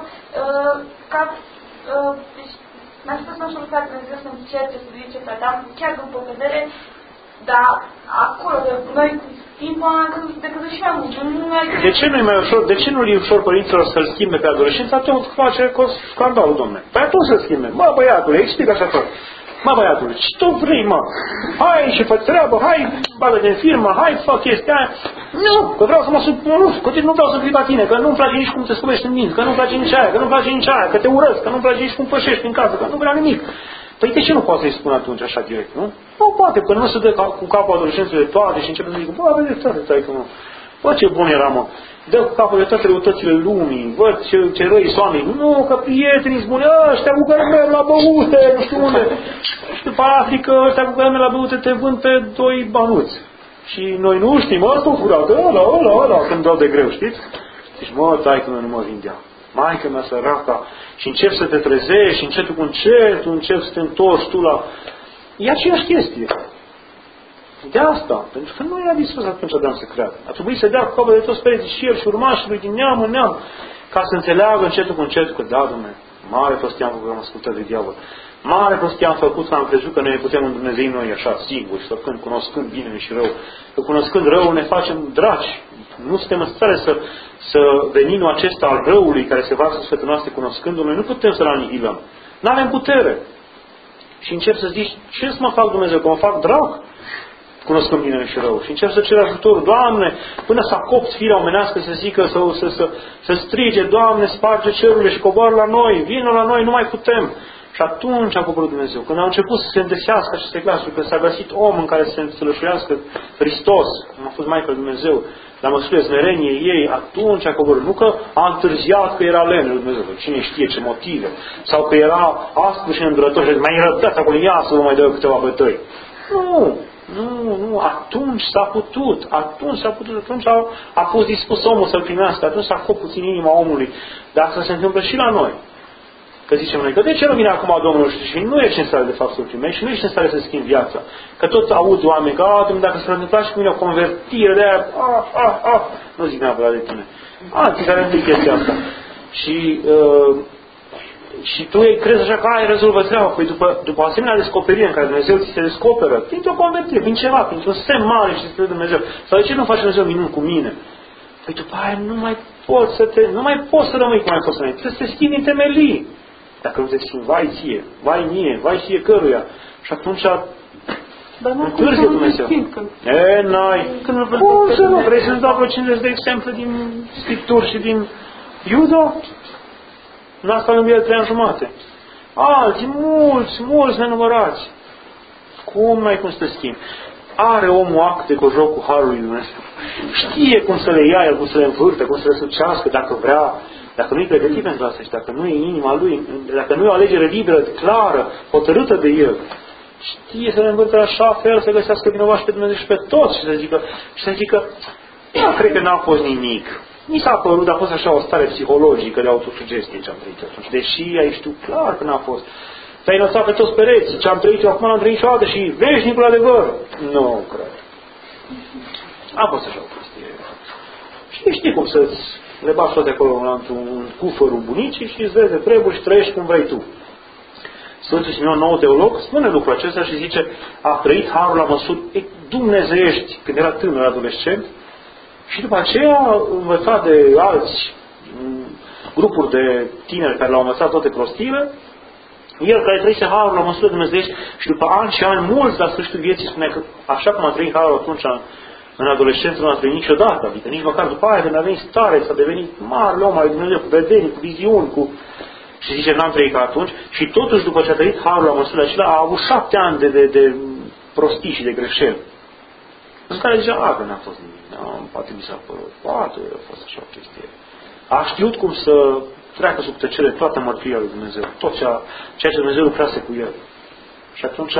Mi-a spus așa că Dumnezeu să încerce să ridice pe Adam, chiar după cădere, dar acolo, noi timpul decât și mai mult. De ce nu e mai ușor? De ce nu e ușor părinților să-l schimbe pe adolescent? Atunci face scandalul, domne. Păi atunci să-l schimbe. Mă, băiatule, explic așa tot. Mă, băiatule, ce tu vrei, mă? Hai și fă treabă, hai, bagă-te în firmă, hai, fă chestia aia. Nu, că vreau să mă nu vreau să fiu la tine, că nu-mi place nici cum te sculești în minți, că nu-mi place nici aia, că nu-mi place nici aia, că te urăsc, că nu-mi place nici cum pășești în casă, că nu vreau nimic. Păi de ce nu poate să-i spun atunci așa direct, nu? Nu poate, până nu se dă cu capul adolescențului de toate și începe să zică, bă, aveți toate, taică, mă. Bă, ce bun era, mă. Dă cu capul de toate răutățile lumii, văd ce răi sunt oamenii. Nu, că prietenii spune, ăștia cu care merg la băute, nu știu unde. Și după Africa, ăștia cu care merg la băute te vând pe 2 banuți. Și noi nu știm, ăsta-o furat, ăla, când dau de greu, știți? Deci, mă, taică, nu mă vindea. Maică mea săraca, și începi să te trezești, și încetul cu încetul, începi să te întorci tu la... E aceeași chestie. De asta, pentru că nu era dispus atunci Adam să creadă. A trebuit să dea cu capul de toți pereții și el și urmașii lui din neam în neam, ca să înțeleagă încetul cu încetul că, da, Dumnezeu, mare prostie am făcut că am ascultat de diavol. Mare prostie am făcut că am crezut că noi putem în Dumnezeu noi așa, singuri, făcând, cunoscând bine și rău. Că cunoscând rău ne facem draci. Nu suntem în stare să veninul acesta al răului care se varsă în sfătul noastre cunoscându-l, noi nu putem să-l anihilăm. N-avem putere. Și încep să zici, ce să mă fac Dumnezeu? Că mă fac drac? Cunoscând bine și rău. Și încep să cer ajutorul. Doamne, până să acopți firea omenească să zică, să strige, Doamne, sparge cerurile și coboară la noi, vină la noi, nu mai putem. Și atunci a coborât Dumnezeu. Când au început să se îndesească aceste clasuri, că s-a găsit om în care să se înțelășuiască Hristos, cum a fost Maica lui Dumnezeu, la măsură smereniei ei, atunci a coborât. Nu că a întârziat că era lene lui Dumnezeu, cine știe ce motive, sau că era aspru și îndurător și mai răbdat acolo, ia să vă mai dau câteva bătăi. Nu, atunci s-a putut, atunci a fost dispus omul să-l primească, atunci s-a făcut puțin inima omului, dar să se întâmplă și la noi. Că zicem noi, că de ce nu vine acum Domnul și nu ești în stare de fapt să-l primești și nu ești în stare să schimbi viața. Că toți aud oameni, că Dumnezeu, dacă s-ar întâmpla și cu mine o convertire de aia, nu zic neapărat de tine. Alții care întâi chestia asta. Și tu crezi așa că ai rezolvă treaba. Păi după asemenea descoperire în care Dumnezeu ți se descoperă, printr-o convertire, prin ceva, printr-un semn mare și spre Dumnezeu. Sau de ce nu face Dumnezeu minuni cu mine? Păi după aia nu mai poți să rămâi cum ai fost înainte. Trebuie să te schimbi în temelii. Dacă nu te schimbi, vai ție, vai mie, vai fiecăruia. Și atunci întârzie Dumnezeu. N-ai. Cum să nu? Vrei să-ți dau vreo 50 de exemple din Scripturi și din Iuda? În asta în Biblie 3 ani jumate. Alții, mulți nenumărați. Cum n-ai cum să te schimbi? Are omul acte cu jocul Harului Dumnezeu. Știe cum să le ia el, cum să le învârte, cum să le sucească dacă vrea. Dacă nu-i pregătit pentru asta și dacă nu e inima lui, dacă nu e o alegere liberă, clară, hotărâtă de el, știe să le învârte așa fel, să găsească vinovați pe Dumnezeu și pe toți și să zică, eu cred că n-a fost nimic. Mi s-a părut, a fost așa o stare psihologică de autosugestie ce am trăit atunci. Deși ai știu clar că n-a fost. Te-ai lăsat pe toți pereții. Ce am trăit eu acum n-am trăit niciodată și veșnicul adevăr. Nu cred. A fost așa o chestie. Și știi cum să-ți le bași toate acolo într-un cufărul bunicii și îți vezi de treburi și trăiești cum vrei tu. Sfântul Simeon, nou teolog, spune lucrul acesta și zice, a trăit harul la măsuri dumnezeiești când era tânăr, adolescent, și după aceea învăța de alți grupuri de tineri care l-au învățat toate prostiile, el care trăise harul la măsură dumnezeiești și după ani și ani mulți la sfârșitul vieții spunea că așa cum a trăit harul atunci în adolescență nu a trăit niciodată, adică nici măcar după aia când a venit stare, s-a devenit mare om al Dumnezeu, cu vedenii, cu viziuni, și zice, n-am trăit ca atunci și totuși după ce a trăit harul la măsură acela a avut 7 ani de prostii și de greșeli. În care zicea, că n-a fost nimic, poate mi s-a părut, poate a fost așa o chestie. A știut cum să treacă sub tăcere toată mărturia lui Dumnezeu, tot ceea ce Dumnezeu lucrase cu el. Și atunci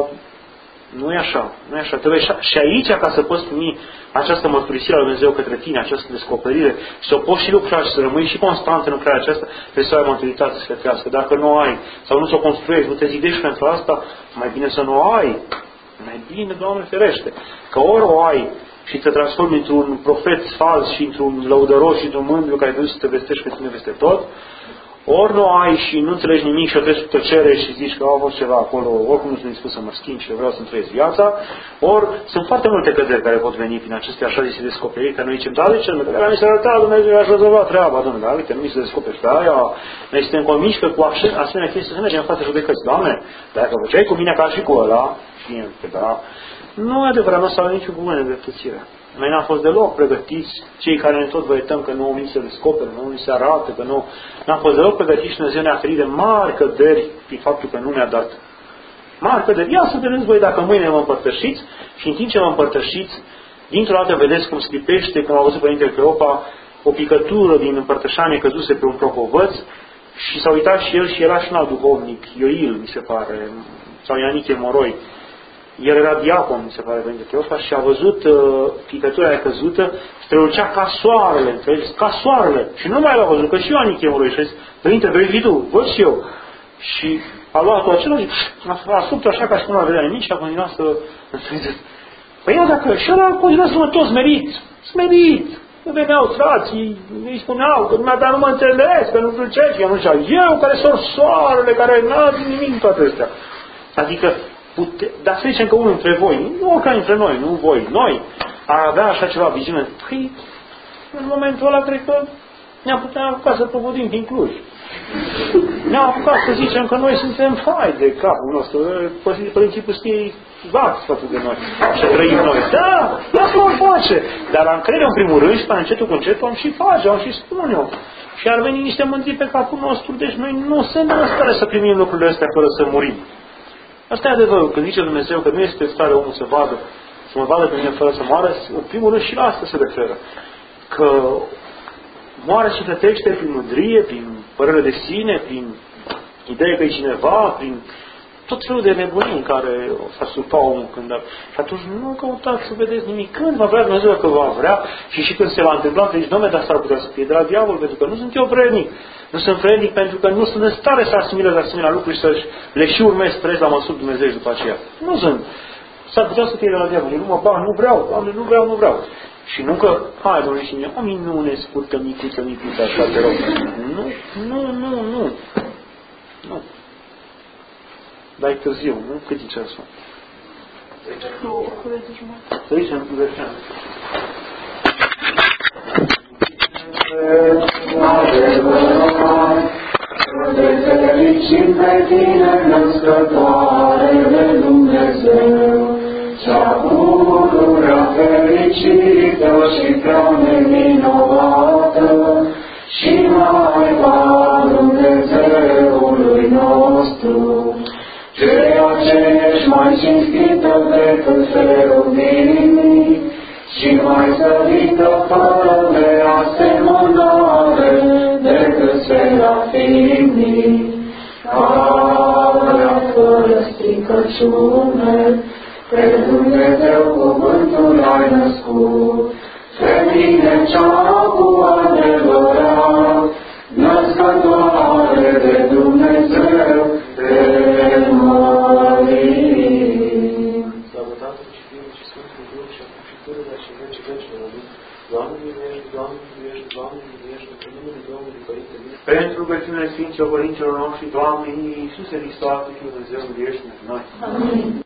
nu e așa, nu e așa. Trebuie și aici, ca să poți primi această mărturisire a lui Dumnezeu către tine, această descoperire, și să o poți și lucra și să rămâi și constant în lucrarea aceasta, trebuie să ai maturitate sfătească. Dacă nu ai, sau nu ți-o construiești, nu te zidești pentru asta, mai bine să nu o ai. Mai bine, Doamne ferește, că ori o ai și te transformi într-un profet fals și într-un lăudăros și într-un mândru care trebuie să te vestești pe tine peste tot, ori nu ai și nu înțelegi nimic și o treci cu tăcere și zici că a fost ceva acolo, oricum nu sunt dispus să mă schimb și vreau să-mi trăiesc viața, ori sunt foarte multe căderi care pot veni prin aceste așa zise descoperiri, că noi zicem, da, de ce? Că mi se arăta, Dumnezeu a rezolvat treaba, Doamne, da, uite, nu mi se descoperi pe aia, noi suntem convinși că cu asemenea chestii să mergem în fața judecății, Doamne, dacă făceai cu mine ca și cu ăla, știm că da, nu e adevărat, nu s-au niciun cuvânt de dreptățire. Noi n-am fost deloc pregătiți, cei care ne tot vă uităm că nu ni se descoperă, nu ni se arată, că nu... N-am fost deloc pregătiți și Dumnezeu ne-a ferit de mari căderi prin faptul că nu ne-a dat. Mari căderi. Ia să vedeți voi dacă mâine vă împărtășiți și în timp ce vă împărtășiți, dintr-o dată vedeți cum scripește, cum a văzut Părintele Cleopa, o picătură din împărtășanie căzuse pe un propovăț și s-a uitat și el și era și un alt duhovnic, Ioil, mi se pare, sau Ianiche Moroi. El era diacon, mi se pare, Părintele Cleopa, și a văzut picătura aia căzută, strălucea ca soarele, înțelegeți? Ca soarele. Și nu mai l-a văzut, că și eu Aniche Moroi și a zis, Părinte, vrei fi tu? Văd și eu. Și a luat-o acela și a subt așa ca și cum nu vedea nimic și a continuat să înțelegeți. Păi ia dacă și ăla a continuat să mă tot smerit. Nu veneau frații, îi spuneau că dumneata nu mă înțeles, că nu știu ce, și eu care sunt soarele, care n-a nimic în toate astea. Adică, dar să zicem că unul dintre voi, nu oricare dintre noi, nu voi, noi, ar avea așa ceva viziune. Păi, în momentul ăla, cred că ne-am putea apuca să provodim din Cluj. Ne-am apucat să zicem că noi suntem fai de capul nostru, Părinții Pustiei vați față de noi și trăim noi. Da, asta o face. Dar am crede în primul rând și pe încetul cu încetul am și face, am și spun eu. Și ar veni niște mândrii pe capul nostru, deci noi nu suntem în stare să primim lucrurile astea fără să murim. Asta e adevărul. Când zice Dumnezeu că nu este în stare omul să mă vadă pe mine fără să moară, în primul rând și la asta se referă. Că moare și plătește prin mândrie, prin părere de sine, prin idee că e cineva, prin tot felul de nebunii în care s-a surpa omul când ar... Și atunci nu căutați să vedeți nimic. Când va vrea Dumnezeu că va vrea și când se va întâmpla, că zici, Doamne, dar s-ar putea să fie de la diavol, pentru că nu sunt eu vrednic. Nu sunt vrednic pentru că nu sunt în stare să asimile de asemenea lucruri și să le și urmez trăiesc la măsuri Dumnezeu după aceea. Nu sunt. S-ar putea să fie de la diavol. Eu nu mă bag, nu vreau, Doamne, nu vreau. Și nu că, hai, Doamne, și mie, o minune scurtă, micuță, așa, te rog. Nu. Dar e târziu, nu? Cât e ceasul? 10 în versean. tine, născătoare de Dumnezeu, cea pururea fericită și prea nevinovată, și Maica Dumnezeului nostru, ceea ce ești mai cinstită decât cherubimii și mai slăvită fără de asemănare decât serafimii, care fără stricăciune pe Dumnezeu cuvântul ai născut, femeie cea cu adevărat, născătoare de Dumnezeu, te mărim. Slavă Tatălui și Fiului și Sfântului Duh și acum și pururea și în vecii vecilor. Amin. Doamne miluiește, Doamne miluiește, Doamne miluiește, în numele Domnului Părinte Bine. Pentru rugăciunile Sfinților Părinților noștri, Doamne Iisuse Hristoase, Fiul Dumnezeu, miluiește-ne noi. Amin.